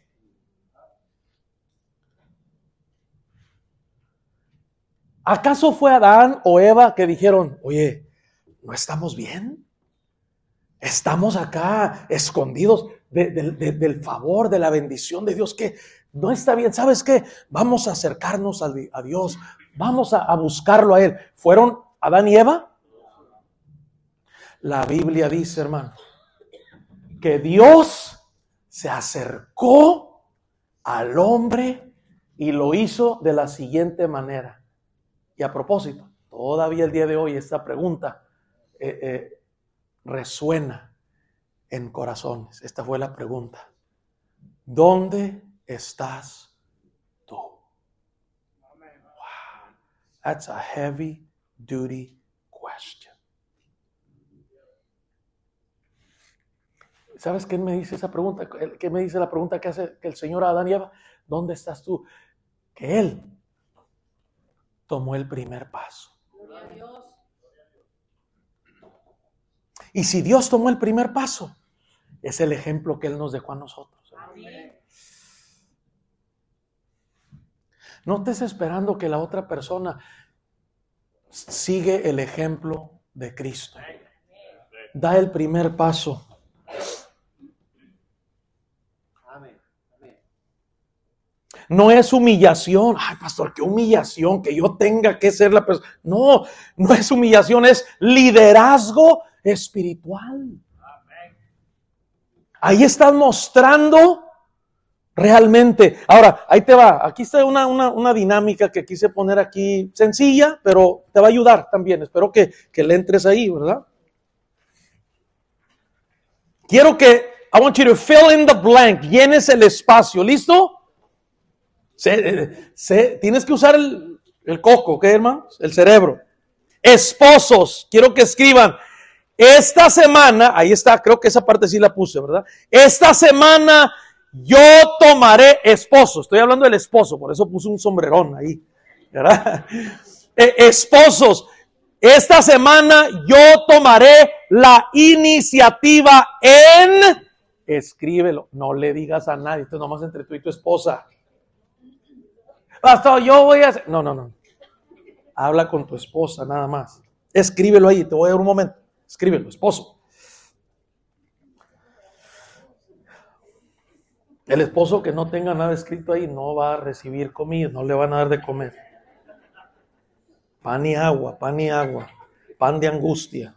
¿Acaso fue Adán o Eva que dijeron, oye, ¿no estamos bien? Estamos acá escondidos del favor, de la bendición de Dios, que no está bien. ¿Sabes qué? Vamos a acercarnos a Dios, vamos a buscarlo a Él. ¿Fueron Adán y Eva? La Biblia dice, hermano, que Dios se acercó al hombre y lo hizo de la siguiente manera. Y a propósito, todavía el día de hoy esta pregunta resuena en corazones. Esta fue la pregunta. ¿Dónde estás tú? Wow. That's a heavy duty question. ¿Sabes qué me dice esa pregunta? ¿Qué me dice la pregunta que hace el Señor a Adán y Eva? ¿Dónde estás tú? Que Él tomó el primer paso. Y si Dios tomó el primer paso, es el ejemplo que Él nos dejó a nosotros. Amén. No estés esperando que la otra persona sigue el ejemplo de Cristo. Da el primer paso. No es humillación. Ay, pastor, qué humillación que yo tenga que ser la persona. No, no es humillación, es liderazgo espiritual. Ahí estás mostrando realmente. Ahora, ahí te va. Aquí está una dinámica que quise poner aquí, sencilla, pero te va a ayudar también. Espero que le entres ahí, ¿verdad? Quiero que, I want you to fill in the blank. Llenes el espacio. ¿Listo? Tienes que usar el coco, ¿ok, hermano? El cerebro. Esposos, quiero que escriban. Esta semana, ahí está, creo que esa parte sí la puse, ¿verdad? Esta semana yo tomaré esposo. Estoy hablando del esposo, por eso puse un sombrerón ahí, ¿verdad? Esposos, esta semana yo tomaré la iniciativa en... Escríbelo, no le digas a nadie, esto es nomás entre tú y tu esposa. Pastor, yo voy a hacer... No. Habla con tu esposa nada más. Escríbelo ahí, te voy a dar un momento. Escríbelo, esposo. El esposo que no tenga nada escrito ahí no va a recibir comida, no le van a dar de comer. Pan y agua, pan de angustia.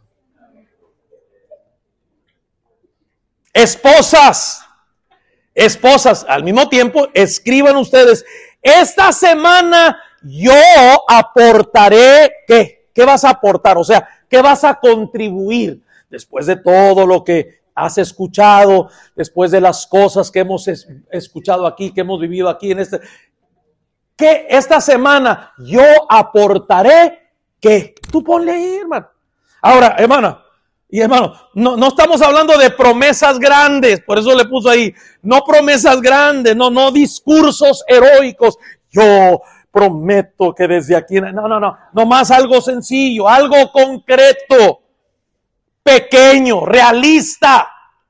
Esposas, al mismo tiempo, escriban ustedes, esta semana yo aportaré, ¿qué? ¿Qué vas a aportar? O sea, ¿qué vas a contribuir? Después de todo lo que has escuchado, después de las cosas que hemos escuchado aquí, que hemos vivido aquí en este... ¿Qué esta semana yo aportaré? ¿Qué? Tú ponle ahí, hermano. Ahora, hermano, no estamos hablando de promesas grandes, por eso le puso ahí, no promesas grandes, no discursos heroicos. Yo prometo que desde aquí, no más algo sencillo, algo concreto, pequeño, realista,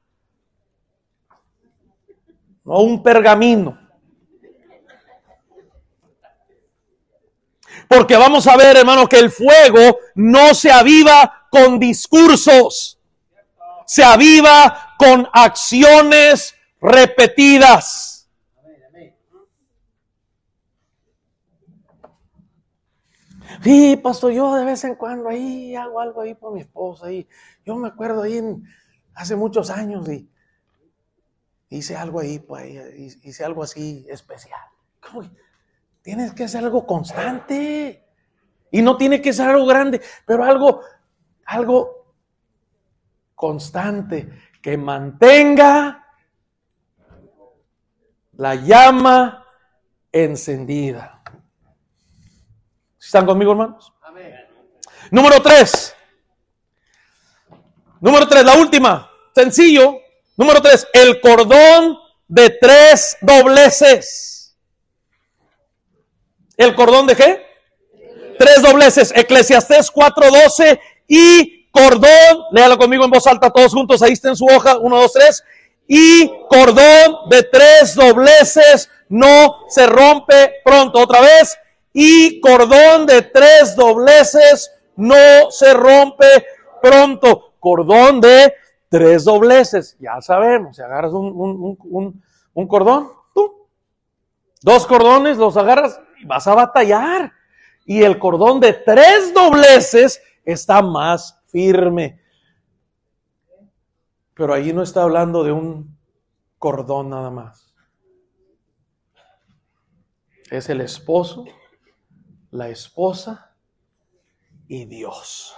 no un pergamino. Porque vamos a ver, hermano, que el fuego no se aviva con discursos, se aviva con acciones repetidas. Sí, pastor, yo de vez en cuando ahí hago algo ahí por mi esposa. Yo me acuerdo ahí hace muchos años y hice algo ahí, pues, hice algo así especial. ¿Cómo? Tienes que hacer algo constante. Y no tiene que ser algo grande, pero algo constante que mantenga la llama encendida. ¿Están conmigo, hermanos? Amén. Número 3, la última. Sencillo. Número 3, el cordón de 3 dobleces. ¿El cordón de qué? 3 dobleces. Eclesiastés 4:12 y cordón, léalo conmigo en voz alta todos juntos, ahí está en su hoja, 1, 2, 3. Y cordón de 3 dobleces no se rompe pronto. Otra vez. Y cordón de 3 dobleces no se rompe pronto. Cordón de 3 dobleces. Ya sabemos, si agarras un cordón, tú, 2 cordones los agarras y vas a batallar. Y el cordón de 3 dobleces está más firme. Pero ahí no está hablando de un cordón nada más. Es el esposo, la esposa y Dios.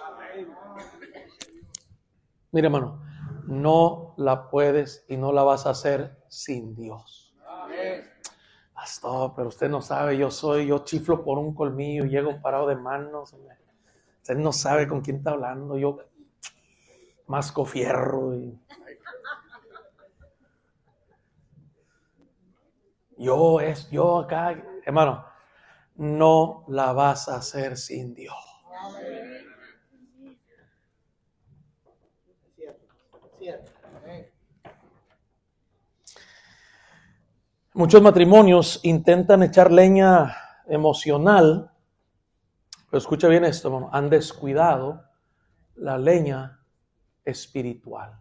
Mire, hermano, no la puedes y no la vas a hacer sin Dios. Pastor, pero usted no sabe, yo chiflo por un colmillo, llego parado de manos. Usted no sabe con quién está hablando, yo masco fierro. Yo acá, hermano, no la vas a hacer sin Dios. Muchos matrimonios intentan echar leña emocional, pero escucha bien esto, hermano, han descuidado la leña espiritual.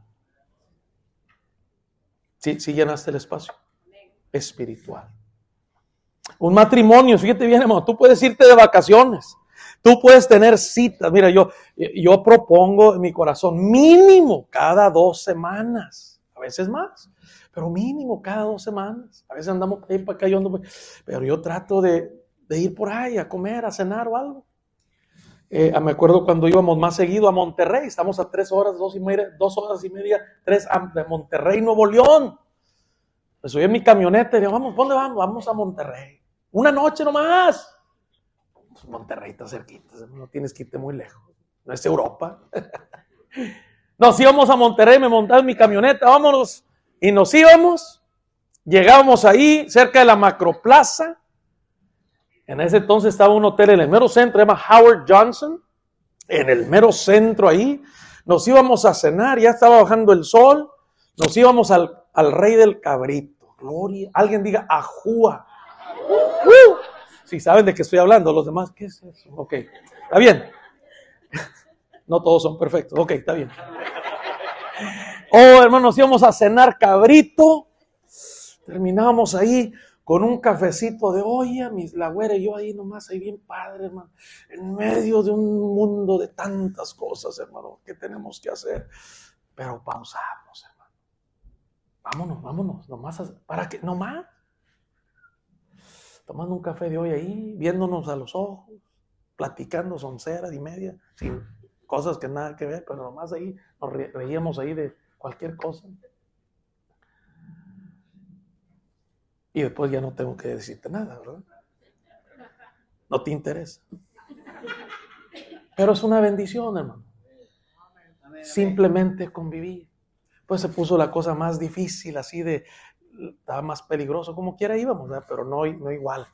¿Sí llenaste el espacio? Espiritual. Un matrimonio, fíjate bien, hermano, tú puedes irte de vacaciones, tú puedes tener citas. Mira, yo propongo en mi corazón mínimo cada 2 semanas, a veces más, pero mínimo cada 2 semanas. A veces andamos ahí para acá, pero yo trato de ir por ahí a comer, a cenar o algo. Me acuerdo cuando íbamos más seguido a Monterrey, estamos a 3 horas, 2 horas y media, 3 de Monterrey, Nuevo León. Me subí en mi camioneta y digo, vamos, ¿dónde vamos? Vamos a Monterrey. Una noche nomás. Pues Monterrey está cerquita, no tienes que irte muy lejos. No es Europa. Nos íbamos a Monterrey, me montaba en mi camioneta, vámonos. Y nos íbamos, llegábamos ahí, cerca de la Macroplaza. En ese entonces estaba un hotel en el mero centro, se llama Howard Johnson. en el mero centro ahí. Nos íbamos a cenar, ya estaba bajando el sol. Nos íbamos al Rey del Cabrito. Gloria. Alguien diga Ajúa. Si saben de qué estoy hablando, los demás, ¿qué es eso? Ok, está bien. No todos son perfectos. Ok, está bien. Oh, hermanos, nos íbamos a cenar Cabrito. Terminábamos ahí con un cafecito de olla, la güera y yo ahí nomás, ahí bien padre, hermano. En medio de un mundo de tantas cosas, hermano, que tenemos que hacer. Pero pausamos, hermano. Vámonos, nomás, ¿para qué? Nomás. Tomando un café de olla ahí, viéndonos a los ojos, platicando sonceras y media, sin cosas que nada que ver, pero nomás ahí nos reíamos ahí de cualquier cosa. Y después ya no tengo que decirte nada, ¿verdad? No te interesa. Pero es una bendición, hermano. Simplemente convivir. Pues se puso la cosa más difícil, así de, estaba más peligroso, como quiera íbamos, ¿verdad? Pero no igual.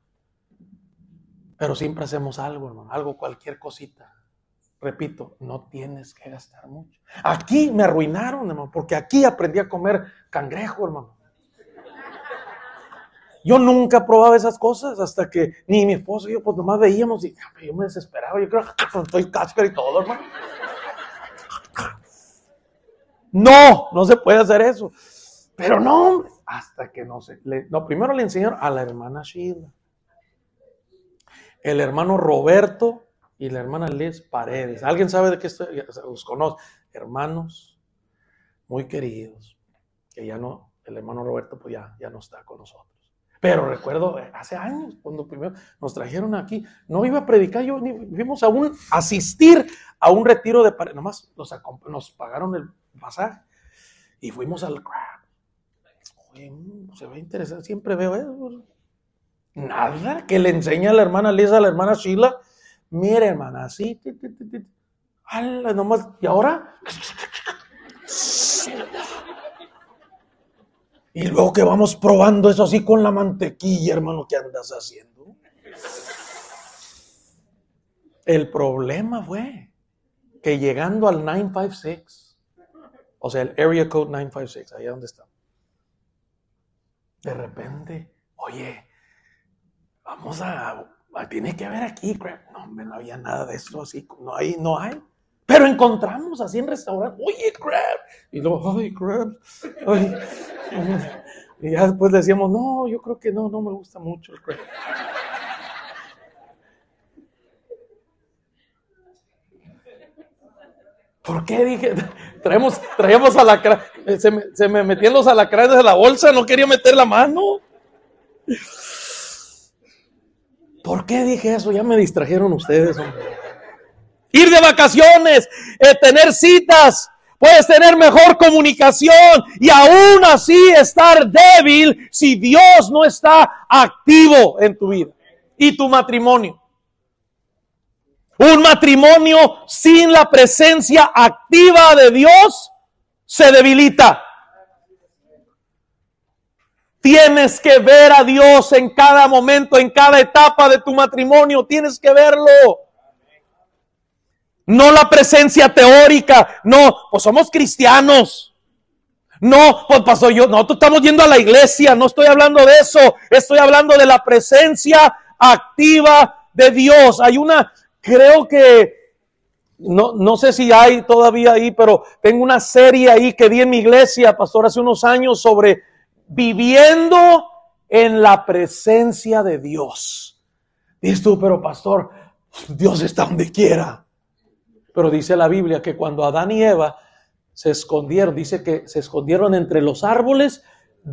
Pero siempre hacemos algo, hermano, algo, cualquier cosita. Repito, no tienes que gastar mucho. Aquí me arruinaron, hermano, porque aquí aprendí a comer cangrejo, hermano. Yo nunca probaba esas cosas hasta que ni mi esposo y yo pues nomás veíamos y yo me desesperaba. Yo creo que estoy cáscara y todo, hermano. No se puede hacer eso. Pero no, hombre, hasta que no sé. Primero le enseñaron a la hermana Sheila, el hermano Roberto y la hermana Liz Paredes. ¿Alguien sabe de qué estoy? Los conoce. Hermanos muy queridos, que ya no, el hermano Roberto pues ya no está con nosotros. Pero recuerdo hace años, cuando primero nos trajeron aquí, no iba a predicar yo, ni fuimos a asistir a un retiro de pareja, nomás nos pagaron el pasaje y fuimos al crab. Oye, se ve interesante, siempre veo eso. Nada, que le enseña a la hermana Lisa, a la hermana Sheila, mire hermana, así, nomás, y ahora... Y luego que vamos probando eso así con la mantequilla, hermano, ¿qué andas haciendo? El problema fue que llegando al 956, o sea, el area code 956, allá donde está, de repente, oye, vamos tiene que haber aquí, crap. No, hombre, no había nada de eso así, no hay. Pero encontramos así en restaurante, oye, crab. Y luego, ay, crab. Ay. Y ya después decíamos, no, yo creo que no me gusta mucho el crab. ¿Por qué? Dije, traíamos alacranes, se me metían los alacranes de la bolsa, no quería meter la mano. ¿Por qué dije eso? Ya me distrajeron ustedes, hombre. Ir de vacaciones, tener citas, puedes tener mejor comunicación y aún así estar débil si Dios no está activo en tu vida y tu matrimonio. Un matrimonio sin la presencia activa de Dios se debilita. Tienes que ver a Dios en cada momento, en cada etapa de tu matrimonio. Tienes que verlo. No la presencia teórica. No, pues somos cristianos. No, pues pasó yo. Nosotros estamos yendo a la iglesia. No estoy hablando de eso. Estoy hablando de la presencia activa de Dios. Creo que, no sé si hay todavía ahí, pero tengo una serie ahí que di en mi iglesia, pastor, hace unos años sobre viviendo en la presencia de Dios. Dices tú, pero pastor, Dios está donde quiera. Pero dice la Biblia que cuando Adán y Eva se escondieron, dice que se escondieron entre los árboles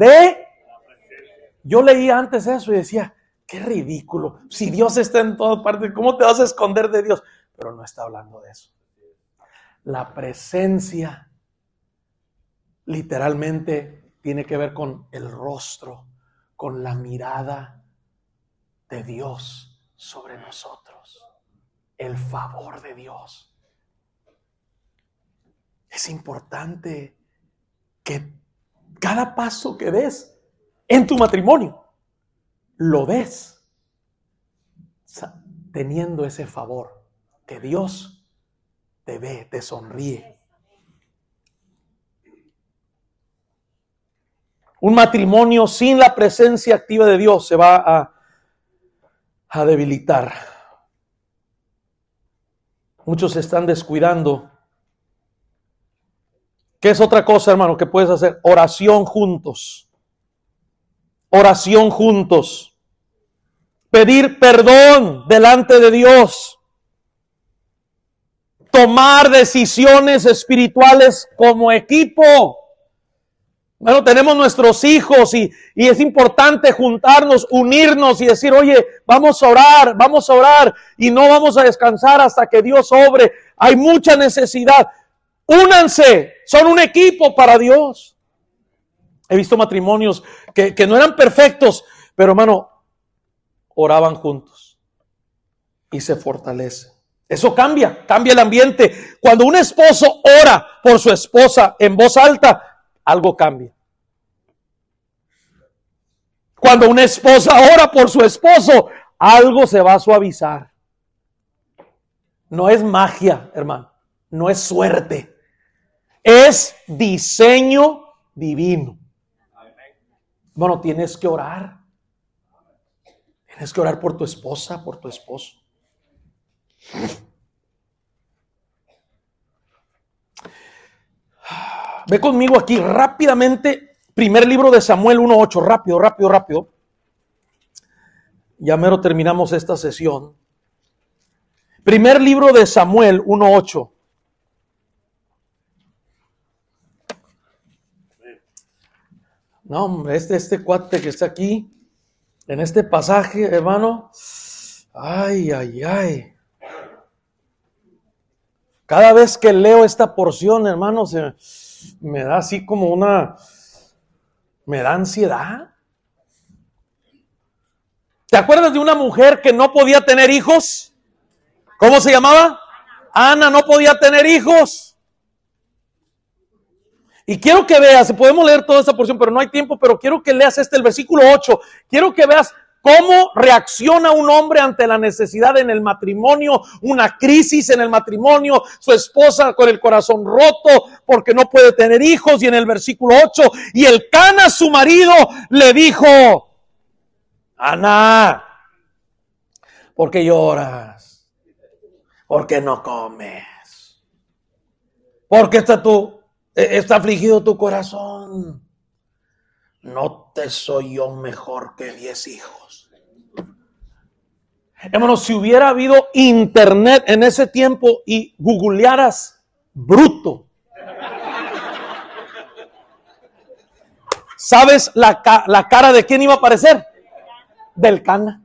Yo leía antes eso y decía, qué ridículo. Si Dios está en todas partes, ¿cómo te vas a esconder de Dios? Pero no está hablando de eso. La presencia literalmente tiene que ver con el rostro, con la mirada de Dios sobre nosotros. El favor de Dios. Es importante que cada paso que des en tu matrimonio, lo des teniendo ese favor que Dios te ve, te sonríe. Un matrimonio sin la presencia activa de Dios se va a debilitar. Muchos se están descuidando. ¿Qué es otra cosa, hermano, que puedes hacer? Oración juntos. Oración juntos. Pedir perdón delante de Dios. Tomar decisiones espirituales como equipo. Bueno, tenemos nuestros hijos y es importante juntarnos, unirnos y decir, oye, vamos a orar y no vamos a descansar hasta que Dios obre. Hay mucha necesidad. Únanse, son un equipo para Dios. He visto matrimonios que no eran perfectos, pero hermano, oraban juntos y se fortalece. Eso cambia el ambiente. Cuando un esposo ora por su esposa en voz alta, algo cambia. Cuando una esposa ora por su esposo, algo se va a suavizar. No es magia, hermano. No es suerte. Es diseño divino. Bueno, tienes que orar. Tienes que orar por tu esposa, por tu esposo. Ve conmigo aquí rápidamente, primer libro de Samuel 1:8, rápido. Ya mero terminamos esta sesión. Primer libro de Samuel 1:8. No, hombre, este cuate que está aquí, en este pasaje, hermano, ay. Cada vez que leo esta porción, hermano, me da así como me da ansiedad. ¿Te acuerdas de una mujer que no podía tener hijos? ¿Cómo se llamaba? Ana no podía tener hijos. Y quiero que veas, podemos leer toda esta porción, pero no hay tiempo, pero quiero que leas el versículo 8. Quiero que veas cómo reacciona un hombre ante la necesidad en el matrimonio, una crisis en el matrimonio, su esposa con el corazón roto porque no puede tener hijos. Y en el versículo 8, y Elcana, su marido, le dijo: Ana, ¿por qué lloras? ¿Por qué no comes? ¿Por qué está afligido tu corazón? ¿No te soy yo mejor que 10 hijos? Hermano, si hubiera habido internet en ese tiempo y googlearas bruto, ¿sabes la cara de quién iba a aparecer? Del Cana.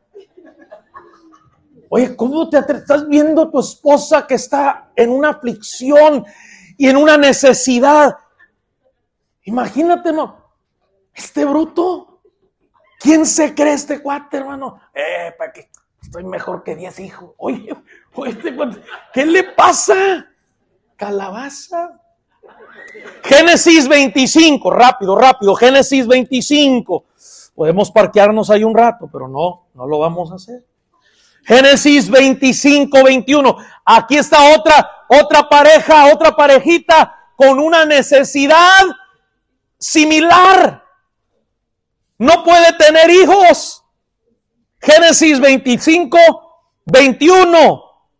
Oye, ¿cómo estás viendo a tu esposa que está en una aflicción y en una necesidad? Imagínate, hermano, este bruto. ¿Quién se cree este cuate, hermano? ¿Para qué? Estoy mejor que 10 hijos. Oye, este cuate, ¿qué le pasa? Calabaza. Génesis 25, rápido. Génesis 25. Podemos parquearnos ahí un rato, pero no lo vamos a hacer. Génesis 25, 21. Aquí está otra pareja, otra parejita con una necesidad similar. No puede tener hijos. Génesis 25, 21.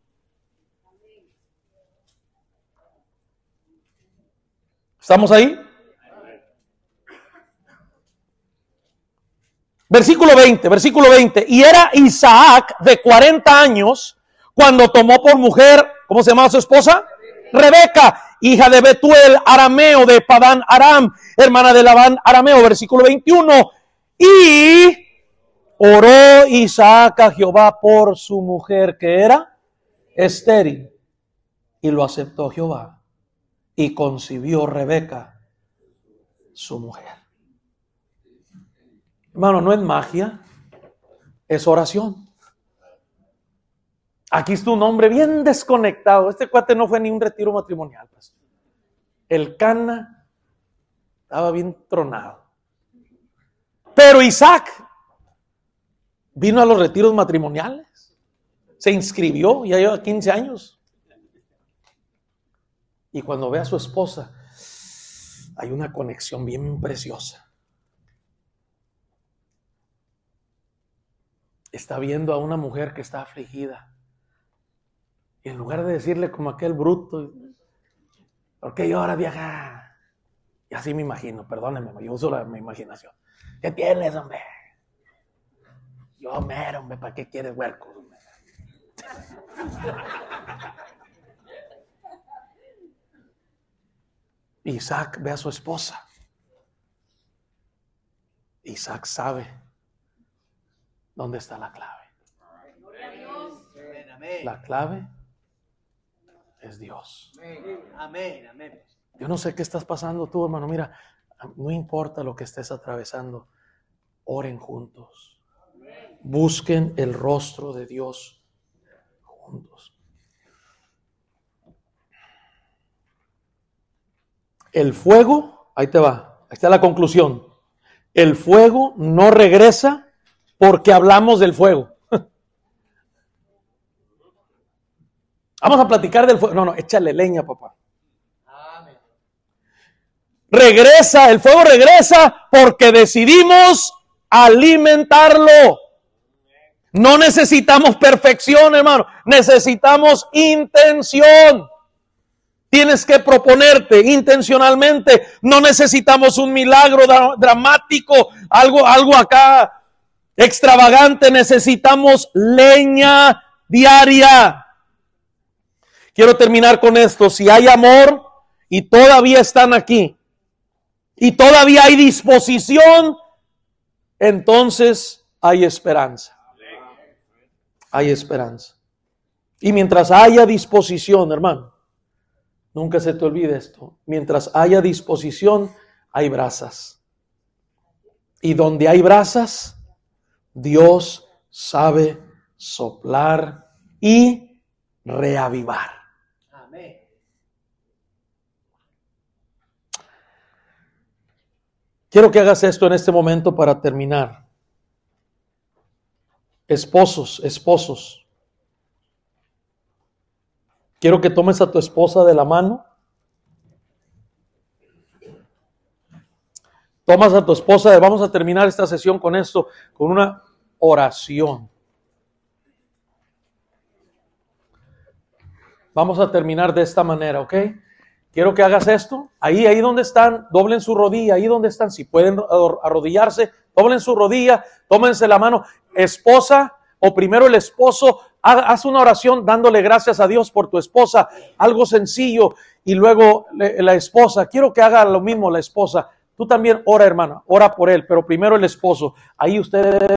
¿Estamos ahí? Versículo 20. Y era Isaac de 40 años cuando tomó por mujer, ¿cómo se llamaba su esposa? Rebeca, hija de Betuel arameo de Padán Aram, hermana de Labán arameo. Versículo 21. Y oró Isaac a Jehová por su mujer, que era estéril, y lo aceptó Jehová, y concibió Rebeca, su mujer. Hermano, no es magia, es oración. Aquí está un hombre bien desconectado. Este cuate no fue ni un retiro matrimonial, pues. Elcana estaba bien tronado. Pero Isaac vino a los retiros matrimoniales. Se inscribió, ya lleva 15 años. Y cuando ve a su esposa, hay una conexión bien preciosa. Está viendo a una mujer que está afligida. Y en lugar de decirle como aquel bruto, ¿por qué lloras, vieja? Y así me imagino, perdónenme, yo uso mi imaginación. ¿Qué tienes, hombre? Yo mero, hombre, ¿para qué quieres huercos, hombre? Isaac ve a su esposa. Isaac sabe dónde está la clave. La clave es Dios. Amén, amén. Yo no sé qué estás pasando tú, hermano. Mira, no importa lo que estés atravesando, oren juntos. Busquen el rostro de Dios juntos. El fuego, ahí te va, ahí está la conclusión. El fuego no regresa porque hablamos del fuego. Vamos a platicar del fuego. No, échale leña, papá. Regresa, el fuego regresa porque decidimos alimentarlo. No necesitamos perfección, hermano. Necesitamos intención. Tienes que proponerte intencionalmente. No necesitamos un milagro dramático, algo acá extravagante. Necesitamos leña diaria. Quiero terminar con esto. Si hay amor y todavía están aquí y todavía hay disposición, entonces hay esperanza. Hay esperanza. Y mientras haya disposición, hermano, nunca se te olvide esto. Mientras haya disposición, hay brasas. Y donde hay brasas, Dios sabe soplar y reavivar. Amén. Quiero que hagas esto en este momento para terminar. Esposos. Quiero que tomes a tu esposa de la mano. Tomas a tu esposa, vamos a terminar esta sesión con esto, con una oración. Vamos a terminar de esta manera, ¿ok? Quiero que hagas esto. Ahí donde están, doblen su rodilla. Ahí donde están, si pueden arrodillarse, doblen su rodilla, tómense la mano. Esposa, o primero el esposo, haz una oración dándole gracias a Dios por tu esposa. Algo sencillo. Y luego la esposa. Quiero que haga lo mismo la esposa. Tú también ora, hermana. Ora por él, pero primero el esposo. Ahí ustedes